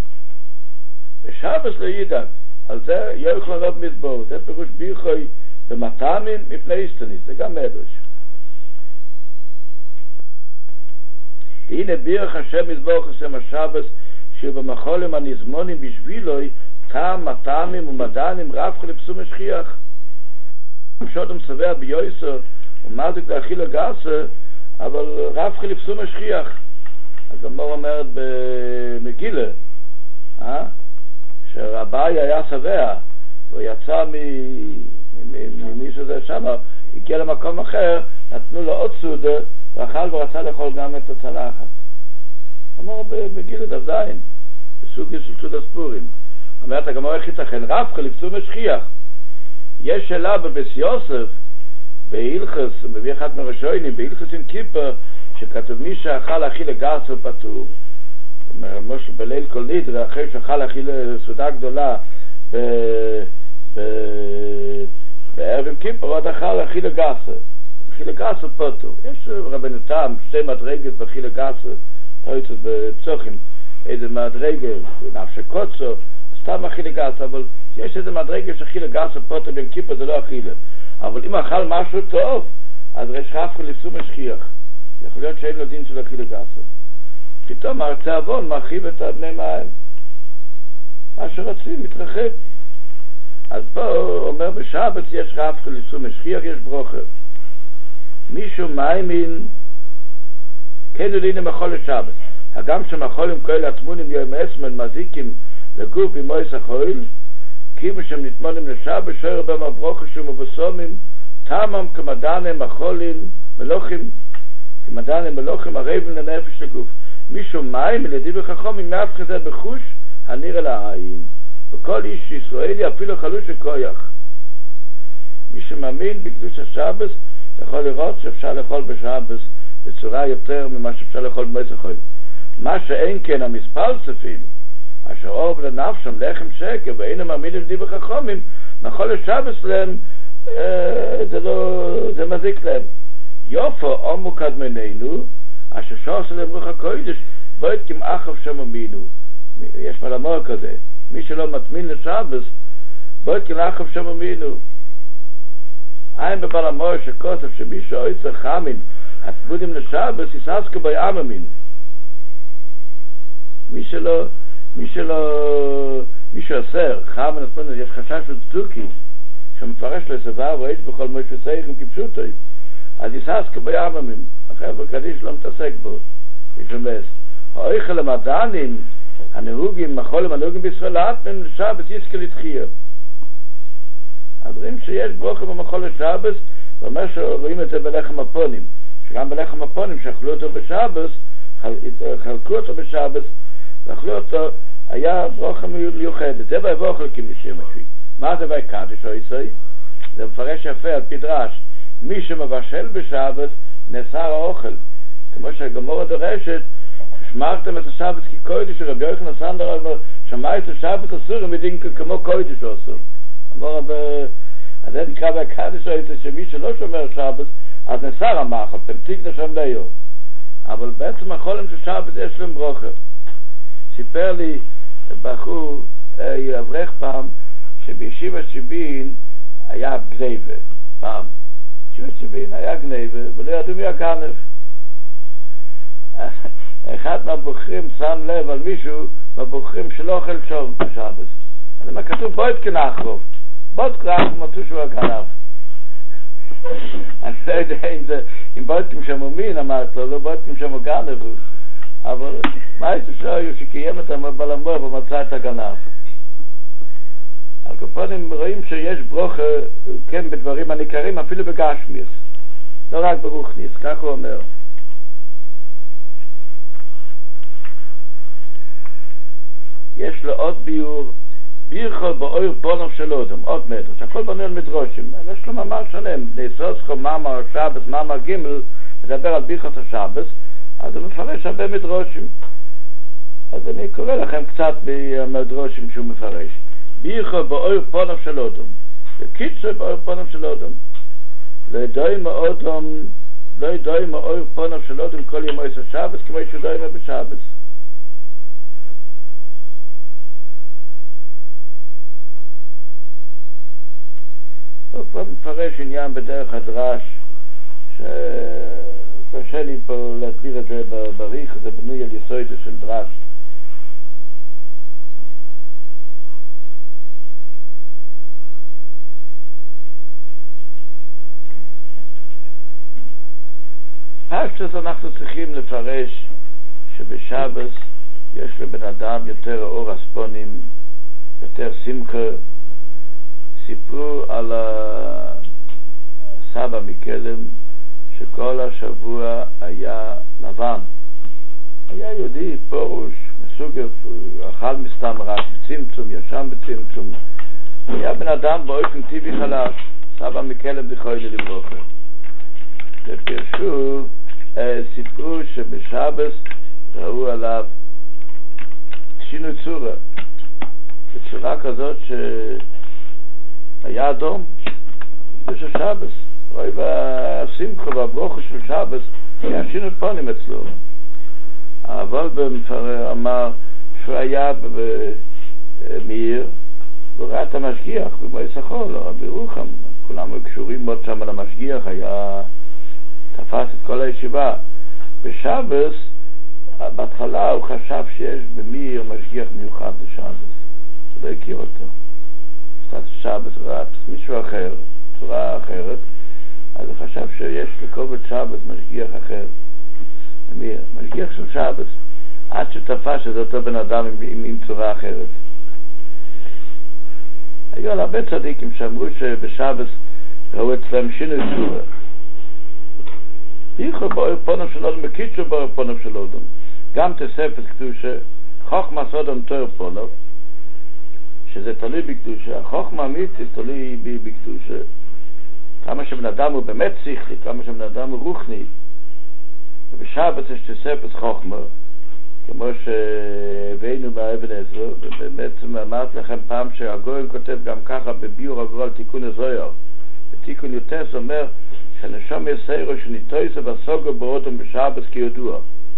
בשבס לא ידעת, על זה יאכל לא במזבור, זה פירוש בירכוי במתנים מפני איסטניס, זה גם מדרש. והנה בירך השם מזבוח השם השבס שהוא במחולים הנזמונים בשבילוי טעם מטעמים ומדענים רבחו לפסום השכיח שודם שבע ביועסו ומזיק לאכילה גסה אבל רבחו לפסום השכיח. אז אמור אומרת במגילה אה? שרבי היה שבע הוא יצא ממי שזה שם הגיע למקום אחר, נתנו לו עוד סודה ואכל ורצה לאכול גם את הצלחת. אמר בגיל דף זין, בסוגיה של סוד הספורים. אומרת הגמרא איך ייתכן? רבחו לפסום השכיח. יש שאלה בבית יוסף, בהילכס, הוא מביא אחד מראשונים, בהילכס עם כיפר, שכתוב מי שאכל אכילה גסה פטור. אומר, משה בליל כל נדרה, אחרי שאכל אכילה סעודה גדולה ב... ב... בערב עם כיפר, עוד אכל אכילה גסה. אכילה גסה פטור. יש רבנו תם, שתי מדרגות באכילה גסה, תויצות בצוחים, איזה מדרגה, נפשי קוצו, סתם אכילה גסה, אבל יש איזה מדרגה שאכילה גסה פטור בין כיפר, זה לא אכילה. אבל אם אכל משהו טוב, אז יש חפכה לפסום משכיח. יכול להיות שאין לו דין של אכילה גסה. פתאום הרצאבון מרחיב את בני מים. מה שרוצים, מתרחב. אז פה אומר בשבת יש חפכה לפסום משכיח, יש ברוכה. מישהו מאמין, כן יודעים מחול לשבת. הגם שמחולים כאלה עצמונים יום אסמן מזיקים לגוף במויס החול, כמו שהם נתמונים לשבת, שוער בהם הברוכה שמובסומים, טעמם כמדענים מחולים מלוכים, כמדענים מלוכים הרבים לנפש לגוף. מישהו מים מלדי בחכום, מאף כזה בחוש הנראה לעין. וכל איש ישראלי אפילו חלוש וכויח. מי שמאמין בקדוש השבת יכול לראות שאפשר לאכול בשבת בצורה יותר ממה שאפשר לאכול במויס החול. מה שאין כן המספר ספים, אשר אור לנפשם לחם שקר ואינם מאמינים די בחכמים, מאכול לשבת להם אה, זה לא, זה מזיק להם. יופו עמו קדמננו, אשר שורס להם רוח הקודש, בוית כמאחב שם אמינו. יש מלמור כזה, מי שלא מתמין לשבת, בוית כמאחב שם אמינו. אין בבלמור שכותב שמי שאויצר חמין, התמונים לשבת, יססקו בי אממין. מי שלא, מי שלא, מי שאוסר, חמין, יש חשש של צדוקי, שמפרש לו סבב או יש בכל משה סייכים כפשוטוי, אז יססקו בי אממין. החבר קדיש לא מתעסק בו, כשומס. האויכל המדענים, הנהוגים, מחולים הנהוגים בישראל, לאטמן לשבת יסקה לתחיה. אז רואים שיש ברוכה במחול לשבת, ואומר שרואים את זה בלחם הפונים, שגם בלחם הפונים שאכלו אותו בשבת, חלקו אותו בשבת, ואכלו אותו, היה ברוכה מיוחדת. זה בא ואוכל כמשם השביעי. מה זה בא קדיש או יסוי? זה מפרש יפה על פי דרש. מי שמבשל בשבת, נאסר האוכל. כמו שהגמורה דורשת, שמרתם את השבת כקודש, רבי יוחנן סנדלר אומר, שמע את השבת אסור, הם יודעים כמו קודש או אסור. אמר רבי, אז זה נקרא בהקדש או יצא, שמי שלא שומר שבת, אז נאסר המאכל, פנציג לשם ליו. אבל בעצם החולים של שבת יש להם ברוכה. סיפר לי בחור, אברך פעם, שבישיבת שיבין היה גניבה, פעם. בישיבת שיבין היה גניבה, ולא ידעו מי הגנב. אחד מהבוחרים שם לב על מישהו מהבוחרים שלא אוכל שום בשבת. אז מה כתוב? בוית כנחרוב. בוית כנחרוב מצאו שהוא הגנב. אני לא יודע אם זה, אם בוית כמשמו מין אמרת לו, לא בוית כמשמו גנב. אבל מה יש לשאול שקיים את הבלמור ומצא את הגנב? על כפונים רואים שיש ברוכה כן בדברים הניכרים אפילו בגשמיס. לא רק ברוחניס, כך הוא אומר. יש לו עוד ביור, בירחו באויר פונוב של אודם, עוד מדרש, הכל בנוי על מדרושים, יש לו מאמר שלם, ניסוסכו מאמר שבת, מאמר גימל, מדבר על בירחות השבת, אז הוא מפרש הרבה מדרושים. אז אני קורא לכם קצת במדרושים שהוא מפרש. בירחו באויר פונוב של אודם, וקיצור באויר פונוב של אודם, לא ידעי מאודם, לא ידעי מאויר פונוב של אודם כל ימי השבת, כמו ישודעי מבשבת. הוא כבר מפרש עניין בדרך הדרש, שקשה לי פה להסביר את זה בריך, זה בנוי על יסוד של דרש. פשטוס אנחנו צריכים לפרש שבשבת יש לבן אדם יותר אור אספונים, יותר שמחה. סיפרו על הסבא מקלם שכל השבוע היה לבן, היה יהודי פורוש מסוג אכל מסתם רק בצמצום, ישן בצמצום, היה בן אדם באופן טבעי חלש. סבא מקלם זכרונו לברכה, ופרשו, סיפרו שבשבס ראו עליו שינוי צורה, בצורה כזאת שהיה אדום, זה של שבס. רואי בשמחה והברוכו של שבס, היה שינוי פונים אצלו. אבל במפרר אמר שהוא היה במאיר, הוא ראה את המשגיח במועצת החול, רבי רוחם, כולם היו קשורים מאוד שם על המשגיח, היה תפס את כל הישיבה. בשבס, בהתחלה הוא חשב שיש במאיר משגיח מיוחד לשבס, הוא לא הכיר אותו. קצת שבס הוא ראה מישהו אחר, צורה אחרת, אז הוא חשב שיש לכובד שבס משגיח אחר. אמיר, משגיח של שבס, עד שתפס שזה אותו בן אדם עם, עם, עם צורה אחרת. היו על הרבה צדיקים שאמרו שבשבס ראו אצלם שינוי צורה. ביחו באור פונם של אודם, בקיצ'ו באור פונם של אודם. גם תוספת קדושה, חוכמה סודם תואר פונם, שזה תלוי בקדושה. החוכמה אמיתית תלוי בקדושה. כמה שבן אדם הוא באמת שכלי, כמה שבן אדם הוא רוחני. ובשבת יש תוספת חוכמה, כמו שהבאנו באבן עזרא, ובעצם אמרתי לכם פעם שהגורן כותב גם ככה בביור הגורל תיקון הזויר. בתיקון יוטס אומר שהנשום יסיירו שניטויסה וסוגו באודם בשבת כידוע.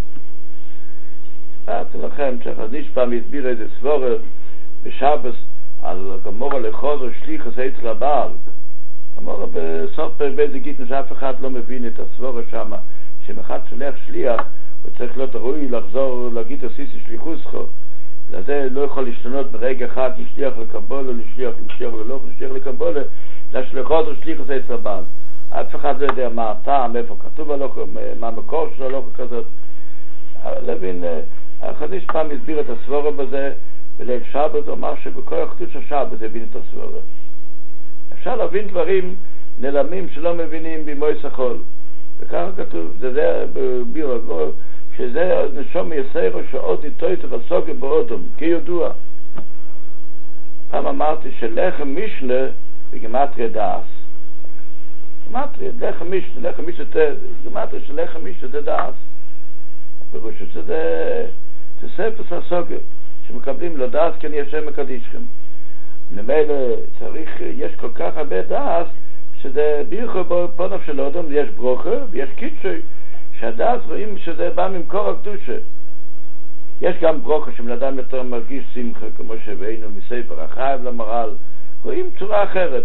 אמרתי לכם שהחזיש פעם הסביר איזה סבורה בשבת על גמורה לחוזר שליח עשה אצל הבעל. גמורה בסוף פרק זה גיטנו שאף אחד לא מבין את הסבורה שם, שאם אחד שולח שליח הוא צריך להיות ראוי לחזור להגיד עשיסי שליחוסכו, לזה לא יכול להשתנות ברגע אחד משליח לקבולה לשליח, משליח ללוך, לשליח לקבולה, לשליחות או שליח עשה אצל הבעל. אף אחד לא יודע מה הטעם, איפה כתוב הלוך, מה המקור של הלוך כזאת. לבין, החדיש פעם הסביר את הסבורה בזה, בליל שבת הוא אמר שבכל הקדוש השבת הבין את הסבורה. אפשר להבין דברים נעלמים שלא מבינים במועצת החול. וככה כתוב, זה זה בביור הגורל, שזה נשום יסיירו שעוד ניטויסה וסוגו באודם, כידוע. פעם אמרתי שלחם משנה בגימטריה דאס. גימטריה, לחם משנה, לחם משנה, גימטריה של לחם משנה זה דאס. הפירוש שזה תוספת הסוגו, שמקבלים לו דאס כן ישם מקדישכם. ממילא צריך, יש כל כך הרבה דאס, שזה ביחו בפונף של אדם, יש ברוכה ויש קיצ'וי, שהדעת רואים שזה בא ממקור הקדושה. יש גם ברוכה שבן אדם יותר מרגיש שמחה, כמו שהבאנו מספר החייב למרל, רואים צורה אחרת.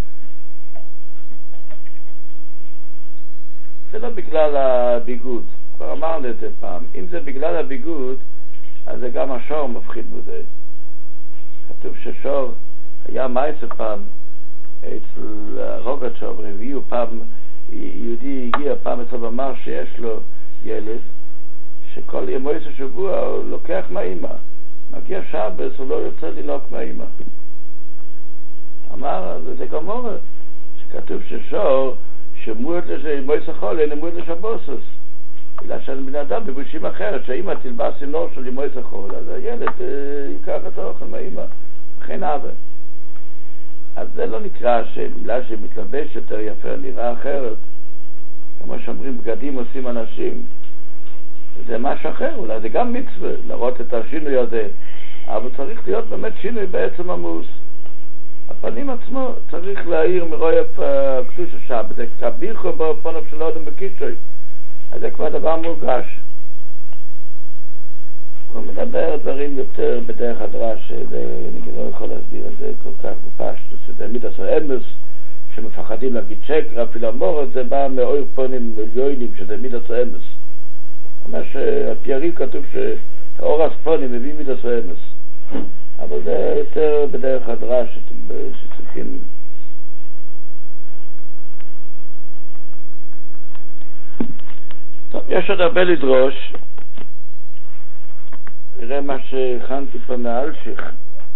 זה לא בגלל הביגוד, כבר אמרנו את זה פעם. אם זה בגלל הביגוד, אז זה גם השור מפחיד בזה. כתוב ששור היה מייצה פעם, אצל רוגצ'וב, הביאו פעם, יהודי הגיע פעם אצל אמר שיש לו ילד, שכל ימי השבוע הוא לוקח מהאימא. מגיע שבס, הוא לא יוצא ללוק מהאימא. אמר, זה גמורה, שכתוב ששור, שמועד לימי החול, אין מועד לשבוסס. בגלל שאני בן אדם בבושים אחרת, שהאימא תלבש סינור של ימי החול, אז הילד ייקח את האוכל מהאימא. וכן אבא. אז זה לא נקרא שבגלל שמתלבש יותר יפה נראה אחרת, כמו שאומרים בגדים עושים אנשים, זה משהו אחר, אולי זה גם מצווה לראות את השינוי הזה, אבל צריך להיות באמת שינוי בעצם המוס. הפנים עצמו צריך להעיר מרואי הקדוש השבת, זה כביחו בפונף של אודם בקיצ'וי, אז זה כבר דבר מורגש. הוא מדבר דברים יותר בדרך הדרש, אני לא יכול להסביר את זה כל כך בפשטות, שזה מידס האמס, שמפחדים להגיד שקר, אפילו אמור, זה בא מאויר פונים מיליונים, שזה מידס האמס. ממש הפיירי כתוב שהאור הספונים מביא מידס האמס. אבל זה יותר בדרך הדרש, שצריכים... טוב, יש עוד הרבה לדרוש. נראה מה שהכנתי פה מהאלשיך.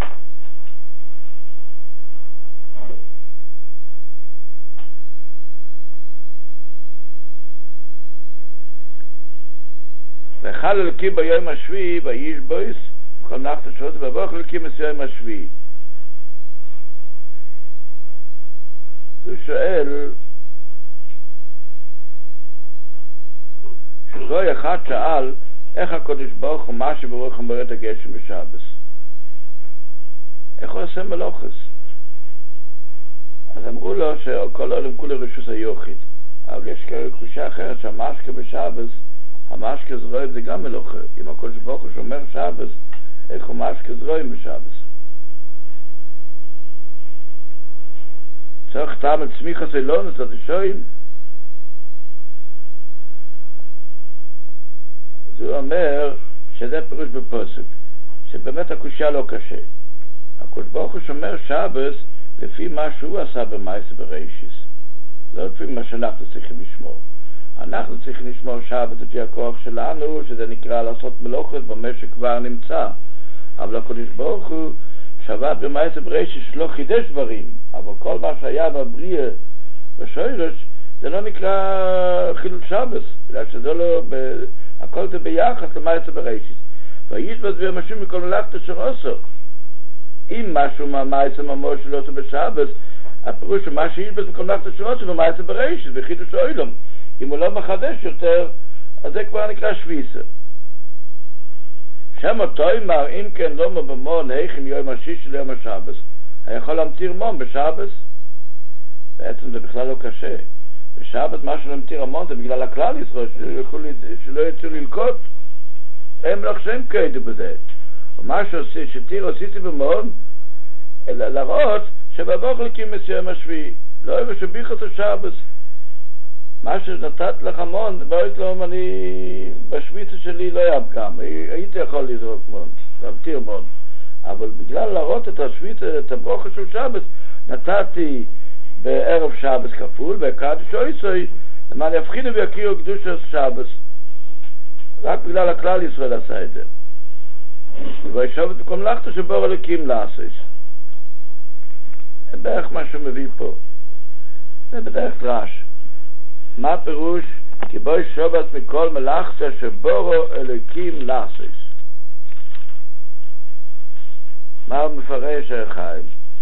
ואכל אלוקי ביום השביעי ויהי בויס וכל נחת השעות ובוך אלוקי ביום השביעי. הוא שואל גוי אחד שאל איך הקודש ברוך הוא מה שברוך הוא ברא את הגשם בשבס, איך הוא עושה מלוכס? אז אמרו לו שכל העולם כולו רשוס היוחד, אבל יש קושיה אחרת שהמשקה בשבס, המשקה זרועים זה גם מלוכה. אם הקודש ברוך הוא שומר שבס, איך הוא משקה זרועים בשבס? צריך טעם את צמיחה סילונות עד השויים. אז הוא אומר שזה פירוש בפוסק, שבאמת הקושיה לא קשה. הקודש ברוך הוא שומר שבס לפי מה שהוא עשה במעשה בראשיס, לא לפי מה שאנחנו צריכים לשמור. אנחנו צריכים לשמור שבת לפי הכוח שלנו, שזה נקרא לעשות מלוכות במה שכבר נמצא. אבל הקדוש ברוך הוא שבת במעשה בראשיס לא חידש דברים, אבל כל מה שהיה בבריאה בשורש זה לא נקרא חילול שבת, בגלל שזה לא ב... הכל זה ביחס למעשה בראשיס. וישבץ וימשו מכל מלאכתו אשר עשו. אם משהו מהמעשה ממש שלא עשו בשבת, הפירוש הוא מה שישבץ מכל מלאכתו אשר עשו במעשה בראשיס וחידוש העולם. אם הוא לא מחדש יותר, אז זה כבר נקרא שביסה. שם אותו אמר, אם כן לא מבמון, היכם יום השישי ליום השבס, היכול להמתיר מון בשבס? בעצם זה בכלל לא קשה. בשבס מה שלהמתיר המון זה בגלל הכלל ישראל, שלא יצאו ללקוט. הם לא חשבים כאלה בזה. ומה שעושה, שתיר עשיתי במון, אלא להראות שבבוך לקים מסוים השביעי, לא יבוא שביחס השבס. מה שנתת לך מון, בואית לו, אני בשוויצה שלי לא היה פגם, הייתי יכול לזרוק מון, להמתיר מון, אבל בגלל להראות את השוויצה, את הברוכה של שבת, נתתי בערב שבת כפול, והקדש אויסוי, למען יבחינו ויכירו קדוש שבת, רק בגלל הכלל ישראל עשה את זה. וישבת בכל מלאכתו שבור אלוקים לעשות. זה בערך מה שהוא מביא פה. זה בדרך דרש. מה הפירוש? כי בו שבת מכל מלאכתו שבורו אלוקים לעשות. מה הוא מפרש החיים?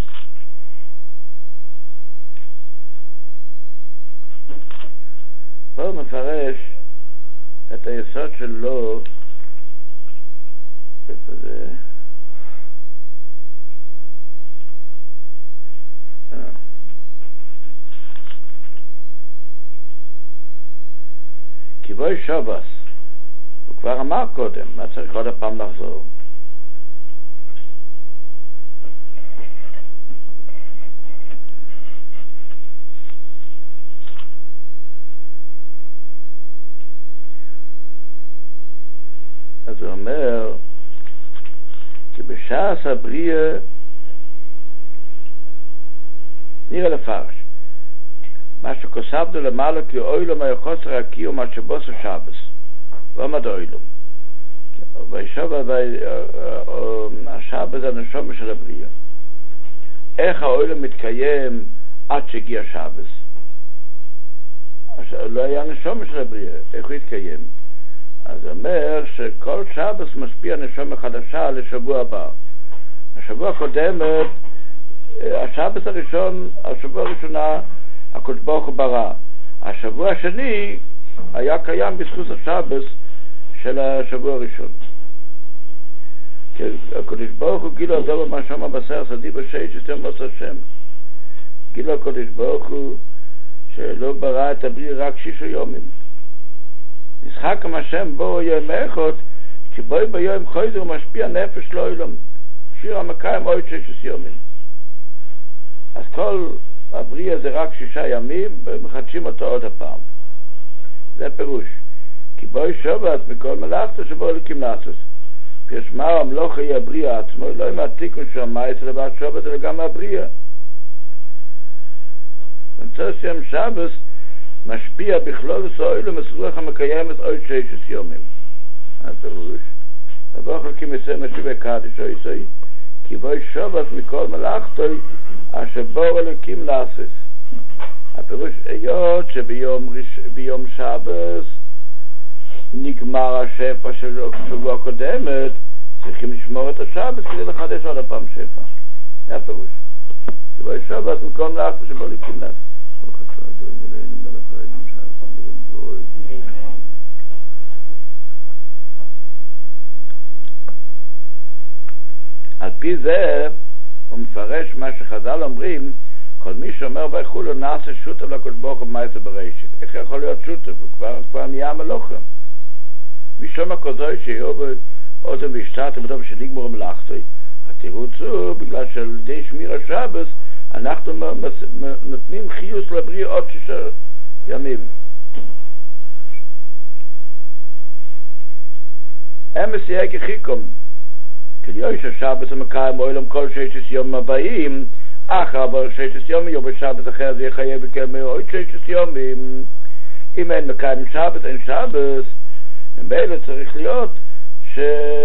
פה הוא מפרש את היסוד שלו, איפה זה? אה. כי בוי שבס, הוא כבר אמר קודם, מה צריך עוד הפעם לחזור? אז הוא אומר כי בשעס הבריאה נראה לפרש מה שכוסבנו למעלה כי אוילום היה חוסר הקיום עד שבוס השבס ועמד אוילום וישוב השבס הנשום של הבריאה. איך האוילום מתקיים עד שהגיע שבס? לא היה נשום של הבריאה, איך הוא התקיים? אז אומר שכל שבס משפיע נשום חדשה לשבוע הבא. השבוע הקודמת, השבס הראשון, השבוע הראשונה הקדוש ברוך הוא ברא. השבוע השני היה קיים בזכות השבס של השבוע הראשון. כי הקדוש ברוך הוא גילו הדבר מה שמה בשר סדי בשש יסתם מוצא שם. גילו הקדוש ברוך הוא שלא ברא את הבריאה רק שישה יומים. נשחק עם השם בו יום אחד, כי בו ביום חויזה הוא משפיע נפש לא אילום. שיר המקיים עוד שש יומים. אז כל הבריאה זה רק שישה ימים, ומחדשים אותו עוד הפעם. זה פירוש. כי בו שבת מכל מלאכתו שבו אלוקים לעשות. כשמה המלוכה היא הבריאה עצמו, לא עם התיקון של המייס לבד שבת, אלא גם הבריאה. נמצא שם שבס, משפיע בכלול וסועל ומסרוח המקיימת עוד שש יומים. הפירוש. הבוח לקים יצא משהו בקדש או יסוי, כי בו שבת מכל מלאכתו אשר בור אלוקים לעשות. הפירוש, היות שביום רש... ביום שבס נגמר השפע של שבוע קודמת, צריכים לשמור את השבס כדי לחדש עוד הפעם שפע. זה הפירוש. כי בו שבת מכל מלאכתו שבור אלוקים לעשות. לפי זה הוא מפרש מה שחז"ל אומרים, כל מי שאומר בחולו נעשה שותף לקדוש ברוך הוא במעשה בראשית. איך יכול להיות שותף? הוא כבר, כבר נהיה מלוכה. משום הקדוש שיובד עוד והשתת בטוב שנגמור מלאכתו. התירוץ הוא בגלל שעל ידי שמיר השבת אנחנו נותנים חיוס לבריא עוד שישה ימים. אמס יהיה כחיקום כליוש השבת המקיים אוילם כל ששת יום הבאים אחר אבל ששת יום יום בשבת אחר זה יחייב כמה עוד ששת יומים. אם אין מקיים שבת אין שבת ממילא צריך להיות ש...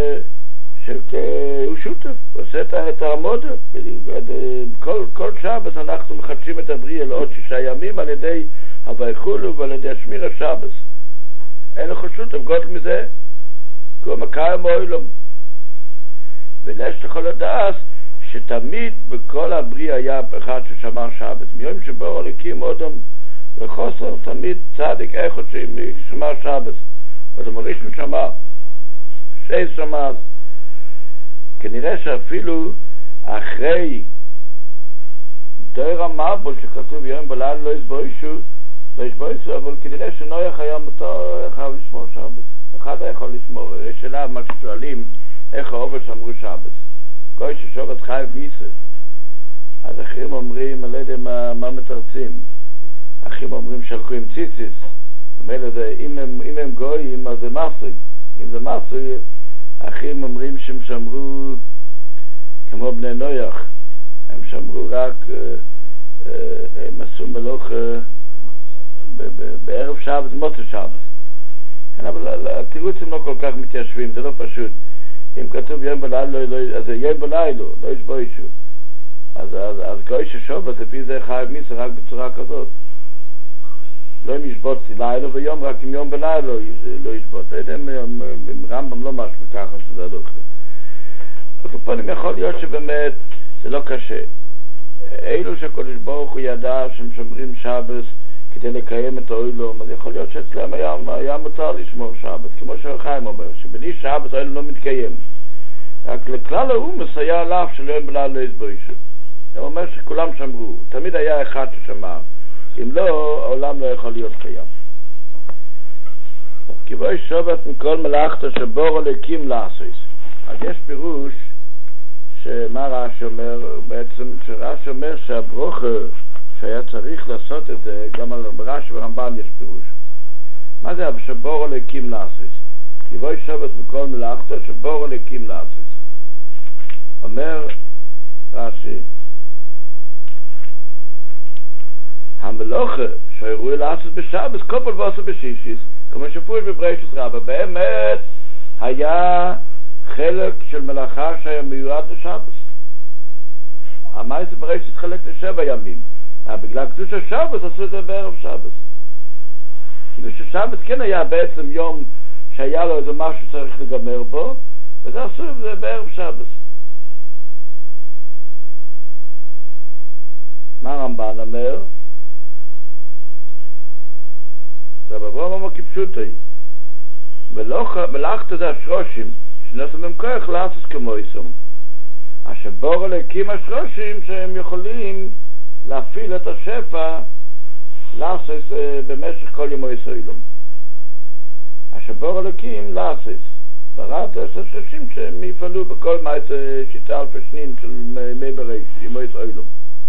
שהוא שותף, הוא עושה את העמודה. כל, כל שבת אנחנו מחדשים את הבריאה לעוד שישה ימים על ידי הוויחולו ועל ידי השמיר השבת. אין לך שותף גודל מזה, כי הוא מקיים אוילום. ויש לך לדעת שתמיד בכל הבריאה היה אחד ששמר שבת. מיום שבו הליקים אודם וחוסר, תמיד צדיק איכות ששמר שבת. אודם הראשון שמר, שייס שמר. כנראה שאפילו אחרי דור המבול שכתוב יום בלילה לא יסבוישו, לא יסבוישו, אבל כנראה שנויח היה מותר אחד לשמור שבת. אחד היה יכול לשמור. שאלה מה ששואלים, איך העובר שמרו שבת. כל ששבת חי ביסה. אז אחרים אומרים, אני לא יודע מה, מה מתרצים. אחרים אומרים שלחו עם ציציס. זה, אם, הם, אם הם גויים, אז זה מסוי. אם זה מסוי, אחים אומרים שהם שמרו כמו בני נויח, הם שמרו רק, הם עשו מלוך בערב שבת, מוצא שבת. כן, אבל התירוצים לא כל כך מתיישבים, זה לא פשוט. אם כתוב יום בלילה, אז זה יום בלילה, לא יש בו אישו. אז, אז, אז כל ששבת, לפי זה חייב מיסה רק בצורה כזאת. לא אם ישבות לילה ויום, רק אם יום בלילה לא, לא ישבות. לא יודע אם רמב"ם לא משהו ככה שזה לא חלק. וכפונים יכול להיות שבאמת זה לא קשה. אילו שהקדוש ברוך הוא ידע שהם שומרים שבת כדי לקיים את האוילום, אז יכול להיות שאצלם היה, היה מותר לשמור שבת, כמו שחיים אומר, שבלי שבת האוילום לא מתקיים. רק לכלל האומס היה עליו שלא יום בלילה לא יסבוישו. הוא אומר שכולם שמרו, תמיד היה אחד ששמר. אם לא, העולם לא יכול להיות קיים. כי בו יש שבת מכל מלאכתו שבור הלקים לעשויס. אז יש פירוש שמה רש"י אומר, בעצם שרש"י אומר שהברוכה שהיה צריך לעשות את זה, גם על רש"י ורמב"ן יש פירוש. מה זה שבור הלקים לעשויס? כי בו יש שבת מכל מלאכתו שבור הלקים לעשויס. אומר רש"י, המלוכה שהראו לעשות בשבת, כופל ועשו בשישיס, כמו שפורש בברייתא רבה, באמת היה חלק של מלאכה שהיה מיועד לשבת. המעשה בברייתא התחלק לשבע ימים, בגלל קדוש השבת עשו את זה בערב שבת. כאילו ששבת כן היה בעצם יום שהיה לו איזה משהו שצריך לגמר בו, וזה עשו את זה בערב שבת. מה הרמב"ן אומר? רב אברהם אמר כפשוטי, מלאכתו זה השרושים שנעשו מהם כוח לעשות כמו איסום, אשר בור הלקים השרושים שהם יכולים להפעיל את השפע לעשות במשך כל יום הישראלום. אשר בור הלקים לעשות ברת השרושים שהם יפעלו בכל מעט שיטה אלפי שנין של מי בראש יום הישראלום.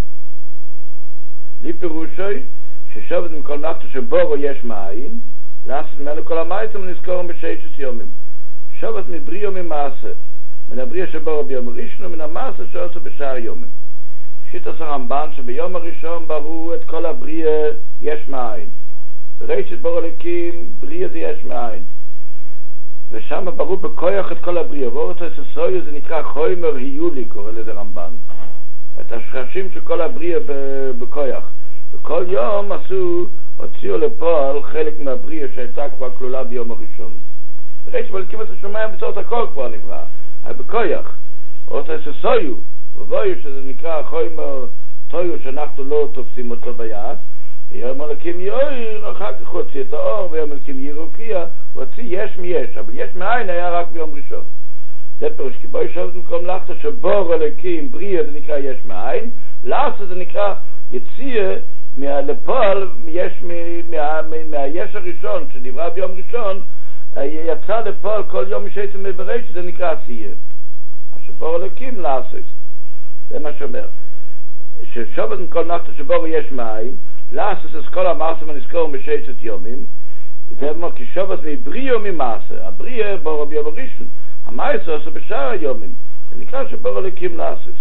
לי פירושי ששבת מכל מלאכתו שבורו יש מאין, לעשות ממנו כל המייתם ונזכורם בששת יומים. שבת מבריאו ממעשה, מן הבריאה שבורו ביום הראשון ומן המעשה שעושה בשאר יומים. שיטת הרמב"ן שביום הראשון ברו את כל הבריאה יש מאין. בראשית בורו הלקים בריאה זה יש מאין. ושם ברו בכוח את כל הבריאה. ואורות הססויו זה נקרא חומר היולי, קורא לזה רמב"ן. את השרשים של כל הבריאה בכוח. וכל יום עשו, הוציאו לפועל חלק מהבריאה שהייתה כבר כלולה ביום הראשון. בראשית בלקים את השמיים בצורת הכל כבר נברא, היה בכוח. אורות הססויו, ובויו שזה נקרא חומר טויו שאנחנו לא תופסים אותו ביד, ויום הלקים יויר, אחר כך הוציא את האור, ויום הלקים ירוקיה, הוציא יש מיש, אבל יש מאין היה רק ביום ראשון. זה פירוש, כי בואי שבת מקום לחתו שבור אלוקים בריא זה נקרא יש מאין, לעשות זה נקרא יציאה לפועל יש מהיש הראשון שדיברה ביום ראשון, יצא לפועל כל יום משעצם מבראשית, שזה נקרא עשייה. שבור אלוקים לעשות, זה מה שאומר. ששבת מקום לחתו שבור יש מאין, לעשות את כל המעשה ונזכור משעצת יומים, זה אומר כי שבת מבריא וממעשה, הבריא בור ביום הראשון, המעשה עושה בשאר היומים, זה נקרא שבור אלוקים לעשות.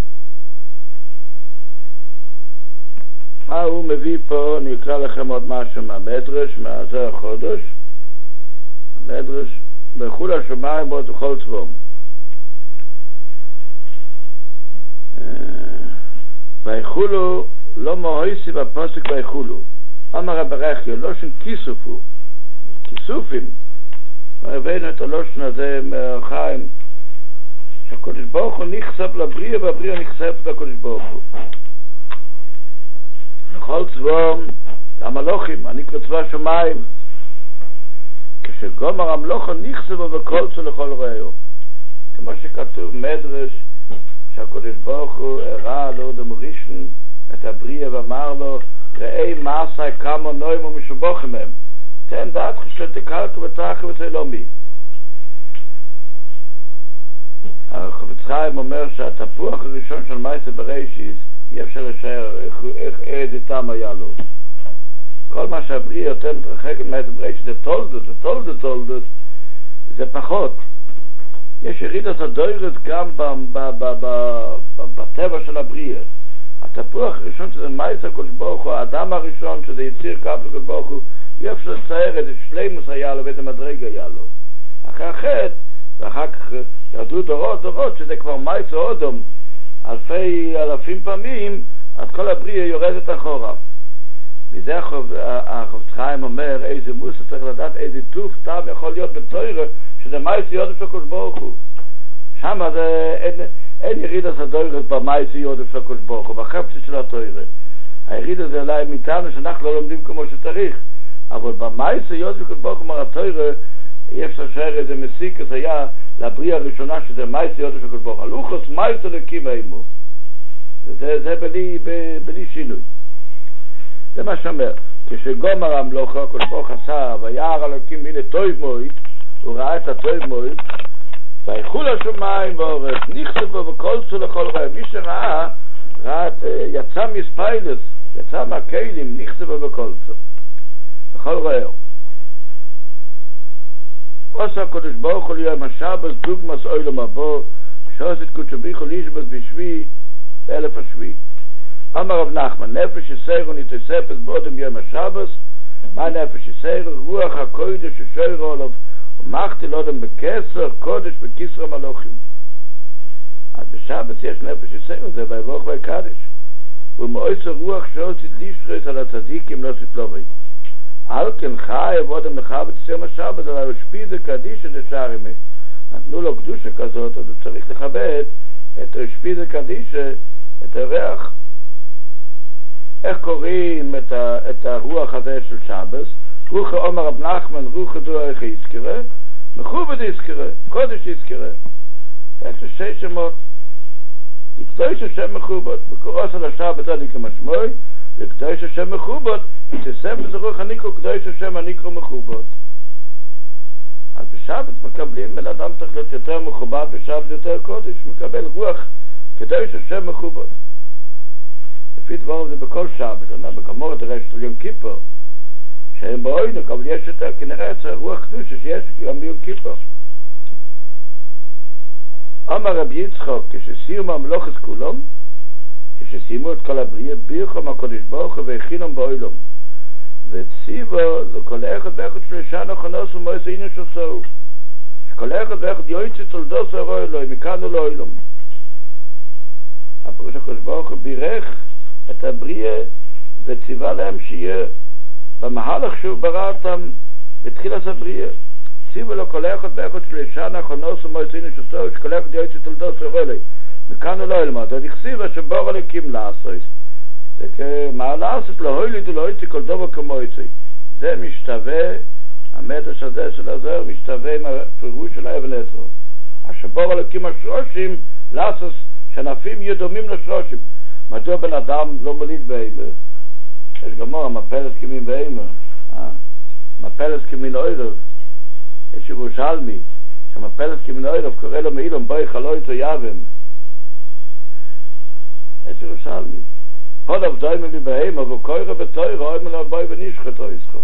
מה הוא מביא פה? אני אקרא לכם עוד משהו מהמדרש, מהזוהר החודש. המדרש, בחול השמיים בו תכל צבום. ויחולו, לא מוהיסי בפוסק ויחולו. אמר הברכיה, לא שן כיסופו, כיסופים. הבאנו את הלושן הזה מהחיים, שהקדוש ברוך הוא נחשף לבריאה, והבריאה נחשפת לקדוש ברוך הוא. לכל צבום, המלוכים, אני כבר צבא שמיים. כשגומר המלוכה נחשבו בקולצו לכל רעיו. כמו שכתוב מדרש, שהקדוש ברוך הוא הראה לו דם ראשון את הבריאה ואמר לו, ראי מעשי כמה נוים ומשובוחים הם. תן דעתך שתקלקו ותרחב ותלומי. החפץ חיים אומר שהתפוח הראשון של מעשה בראשית אי אפשר לשער איך איזה טעם היה לו. כל מה שהבריא יותר מתרחק מעשה בראשית זה תולדות, זה תולדות, תולדות, זה פחות. יש ירידת הדוירת גם בטבע של הבריא. התפוח הראשון שזה מעשה הקדוש ברוך הוא, האדם הראשון שזה יציר קו לקדוש ברוך הוא, אי אפשר לצייר איזה שלימוס היה לו ואיזה מדרג היה לו. אחרי החטא, ואחר כך ירדו דורות דורות שזה כבר מעשה אודום אלפי אלפים פעמים, אז כל הבריאה יורדת אחורה. מזה החפץ חיים אומר איזה מוסר צריך לדעת איזה טוב טעם יכול להיות בתורה שזה מעשה יודף של הקדוש ברוך הוא. שם אין, אין ירידת הדוירת במעשה יודף של הקדוש ברוך הוא, בחפץ של התורה. הירידה זה אולי מאיתנו שאנחנו לא לומדים כמו שצריך, אבל במעשה יודף של הקדוש ברוך הוא אומר התורה, אי אפשר לשער איזה מסיקס היה לבריאה הראשונה שזה מעשה יודף של הקדוש ברוך הוא. הלוחוס מעשה אלוקים עמו. זה, זה בלי, בלי שינוי. זה מה שאומר, כשגומר המלוכה, הקדוש ברוך הוא עשה, וירא אלוקים הנה טוב מאוד, הוא ראה את הטוב מאוד, ויחול השמיים ואורץ, נכספו וקולצו לכל רעי. מי שראה, ראה, יצא מספיילס, יצא מהכלים, נכספו וקולצו. לכל רעי. עושה הקדוש ברוך הוא ליום השבת דוגמס אוילם הבא, כשעושה קודשא בריך הוא לישבס בשבי, באלף השבי. אמר רב נחמן, נפש יסיירו נתספס בודם ביום השבת, מה נפש יסיירו? רוח הקודש ששוירו עליו, ומחתי לאדם בקסר, קודש בכסר המלוכים. אז בשבת יש נפש יסיירו, זה ויבוך ויקדש. ומאויסר רוח שעושית לישרס על הצדיקים לא סתלובי. על כן חי עבודם לחבת סיום השבת, אבל שפיזה קדישה דשאר ימי. נתנו לו קדושה כזאת, אז הוא צריך לכבד את שפיזה קדישה, את הריח. איך קוראים את, ה, את הרוח הזה של שבת? רוח אומר רב נחמן, רוח דרך יזכרה, מכובד יזכרה, קודש יזכרה. יש לו שש שמות. לקדוש השם מכובד, בקורוס על השבת עדי כמשמוי, לקדוש השם מכובד, יתסם בזה רוח הניקרו, קדוש השם הניקרו מכובד. אז בשבת מקבלים, בן אדם צריך להיות יותר מכובד, בשבת יותר קודש, מקבל רוח, קדוש השם מכובד. לפי דבר זה בכל שבת, בגמור את הרשת של יום כיפור, שהם באוינו, אבל יש יותר, כנראה זה רוח קדושה שיש גם ביום כיפור. אמר רבי יצחק, כשסיימו המלוכת כולם, כשסיימו את כל הבריאה, בירכם הקדוש ברוך הוא והכינם באוילום. וציבו, זה כל אחד ואחד שלושה נכנוס ומועס אינו שסו. שכל אחד ואחד יויצי תולדוס הרוי אלוהי, מכאן הוא לאוילום. הפירוש הקדוש ברוך הוא בירך את הבריאה וציווה להם שיהיה במהלך שהוא ברא אותם בתחילת הבריאה. ציווה לו כל אחד ואחד שלושה נכנוס ומועס אינו שסו, שכל אחד יויצי תולדוס הרוי אלוהי. מכאן הוא לא ילמד, עוד הכסיבה שבור אלוקים לעשוס. זה כמה לעשות, לא הוליד ולא יצא כל דבר כמו יצא. זה משתווה, המדרש הזה של הזוהר משתווה עם הפירוש של האבן עזרא. השבור אלוקים השרושים, לעשות שנפים יהיו דומים לשרושים. מדוע בן אדם לא מוליד בהמה? יש גמור, המפלס כמין בהמה. אה? מפלס כמין אוירב. יש ירושלמי, שהמפלס כמין אוירב קורא לו מאילום, בואי חלוי תו יבם. יש ירושלמי. פה דבדוי ממי בהמה, וקוירה בתוירה, אוי מלא בואי ונשחטו ישחו.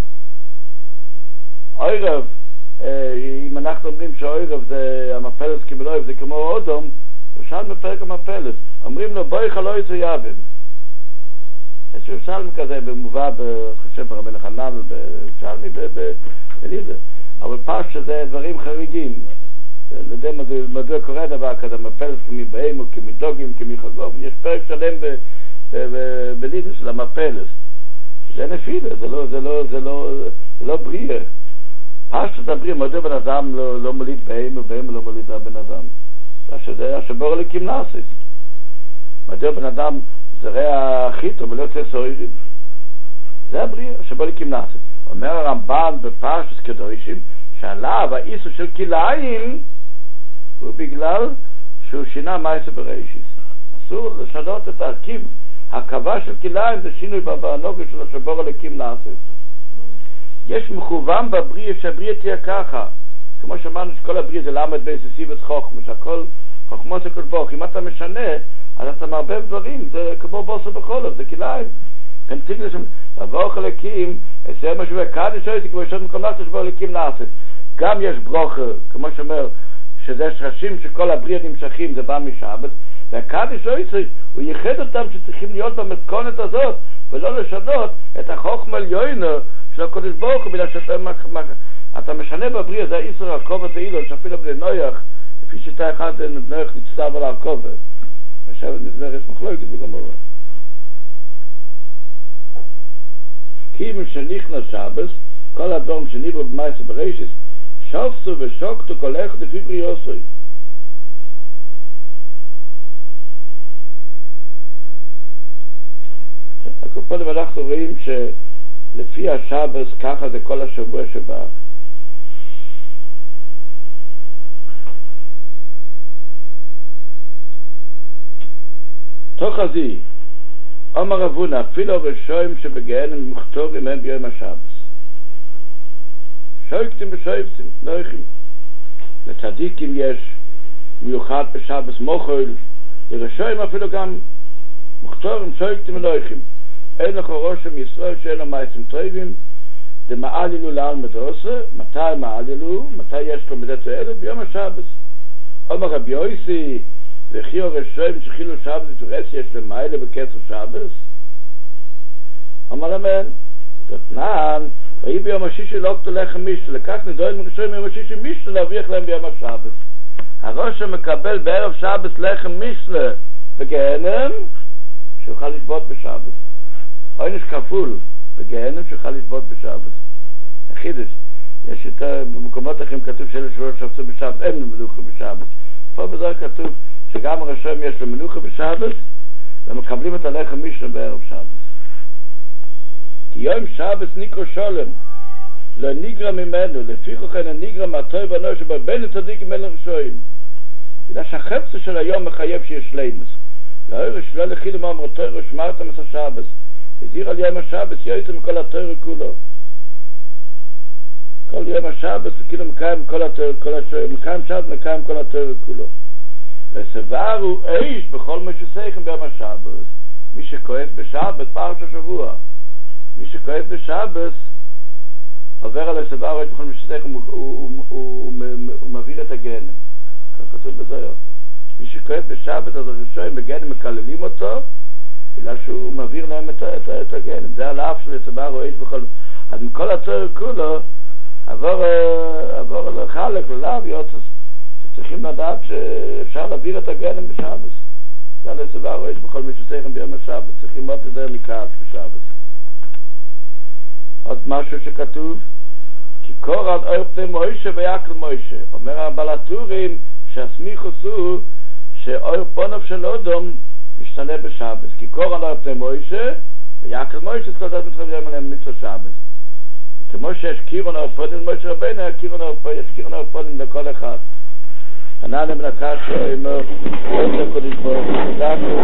אוירב, אם אנחנו אומרים שאוירב זה המפלס כמין אוירב, זה כמו אודום, ירושלמי בפרק המפלס. אומרים לו, בואי חלוי תו יבם. יש ירושלמי כזה במובא בחשב ברבן חנן, בירושלמי בליזה. אבל פש שזה דברים חריגים. לדע מדוע קורה דבר כזה, מפלס כמי בהמה, כמי דוגים, כמי חגוב. יש פרק שלם בליזה של המפלס. זה נפילה, זה לא, זה לא, זה לא, זה לא בריאה. פש שזה בריאה, מדוע בן אדם לא מוליד בהמה, בהמה לא מוליד בן אדם. זה השבור אלוקים נעשית. מדוע בן אדם זרע חיתו ולא יוצא סוירים. זה הבריאה, השבור אלוקים נעשית. אומר הרמב"ן בפרשת קדושים, שעליו האיסור של כלאיים הוא בגלל שהוא שינה מעשה בראשית. אסור לשנות את הרכיב. הקווה של כלאיים זה שינוי בנוגע של השבור אלוקים נעשית. יש מכוון בבריאה שהבריאה תהיה ככה. כמו שאמרנו שכל הבריאה זה למד בעשיסי וחוכמה, שהכל חוכמות זה כל בוח. אם אתה משנה, אז אתה מערבב דברים, זה כמו בוסר בחולב, זה כלאיים. פנטיק לשם, לבוא חלקים, זה משהו הקדיש הייתי, כמו יש עוד מקום נעשית שבו חלקים נעשית. גם יש ברוכה, כמו שאומר, שזה שרשים שכל הבריאה נמשכים, זה בא משבת, והקדיש הייתי, הוא ייחד אותם שצריכים להיות במתכונת הזאת, ולא לשנות את החוכמה עליונה של הקדוש ברוך הוא, בגלל שאתה משנה בבריאה, זה איסור הרכובה תהילו, שאפילו בני נויח, לפי שיטה אחת נויח נצטב על הרכובה. ושבת מזמר יש מחלוקת בגמורה. כי משניכנס שבס, כל הדברים שנבראו במעשה בראשית, שופסו ושוקטו כל אחד לפי בריאוסוי. הקופונים אנחנו רואים שלפי השבס ככה זה כל השבוע שבא. תוך הזי, אומר רבונה, אפילו רשויים שבגאיהם מוכתורים הם ביום השבס. שויקצים ושויקצים, נויכים. לצדיקים יש מיוחד בשבס מוחל, לרשויים אפילו גם מוכתורים, שויקצים ונויכים. אין לך רושם ישראל שאין לו מעשים טובים, דמעלילו לעל מדעוסה, מתי מעלילו, מתי יש לו מדעת האלה? ביום השבס. אומר רבי יויסי, וכי הרשויים שחילו שבס ותורס יש למעלה בקצר שבס? אמר למן, תתנן, ויהי ביום השישי לא כתו לחם מישהו, לקח נדוין מרשויים ביום השישי מישהו להבריח להם ביום השבס. הרושם מקבל בערב שבס לחם מישהו בגהנם, שיוכל לשבות בשבס. עונש כפול בגהנם שיוכל לשבות בשבס. החידוש, יש יותר, במקומות אחרים כתוב שאלה שלא שבצו בשבס, אין מנוחה בשבס. פה בזור כתוב שגם הרשויים יש לו מנוחה בשבס, ומקבלים את הלחם מישהו בערב שבס. כי יום שבס נקרא שולם, לא נגרע ממנו, לפי כוחן הנגרע מהטוב הנוי שבו בין הצדיקים בין הרשויים. בגלל שהחפצה של היום מחייב שיש שלימוס. לאורש לא לכיל מאמר תוירו שמרתם את השבס. הזהיר על יום השבס יועצה מכל התוירו כולו. כל יום השבס כאילו מקיים כל התוירו, מקיים שבס מקיים כל התוירו כולו. וסברו איש בכל משוסייכם ביום השבס. מי שכועס בשבת פרש השבוע. מי שכועס בשבת עובר על הסברו איש בכל משוסייכם, הוא מבהיר את הגהנם. כך כתוב בזוהר. מי שכועס בשבת אז הרשויים בגהנם מקללים אותו בגלל שהוא מבהיר להם את, את, את הגהנם. זה על האף של סברו איש בכל. אז מכל התוירו כולו עבור, עבור לחלק ללאו יוצא שצריכים לדעת שאפשר להעביר את הגהנם בשבת. זה על סברו איש בכל מי שצריכים ביום השבת. צריכים ללמוד את זה מכעס בשבת. עוד משהו שכתוב, כי קורא עד אור פני מוישה ויקל מוישה. אומר הבעל הטורים שהסמיכוס הוא שאור פניו של אודום משתנה בשבת. כי קורא עד אור פני מוישה ויקל מוישה, אז כל זאת מתחברים עליהם מצוות שבת. כמו שיש קירון אור פנים למוישה רבינו, יש קירון אור פנים לכל אחד. חנן בן הקשה אומר, רוצה הקדוש ברוך הוא דקו,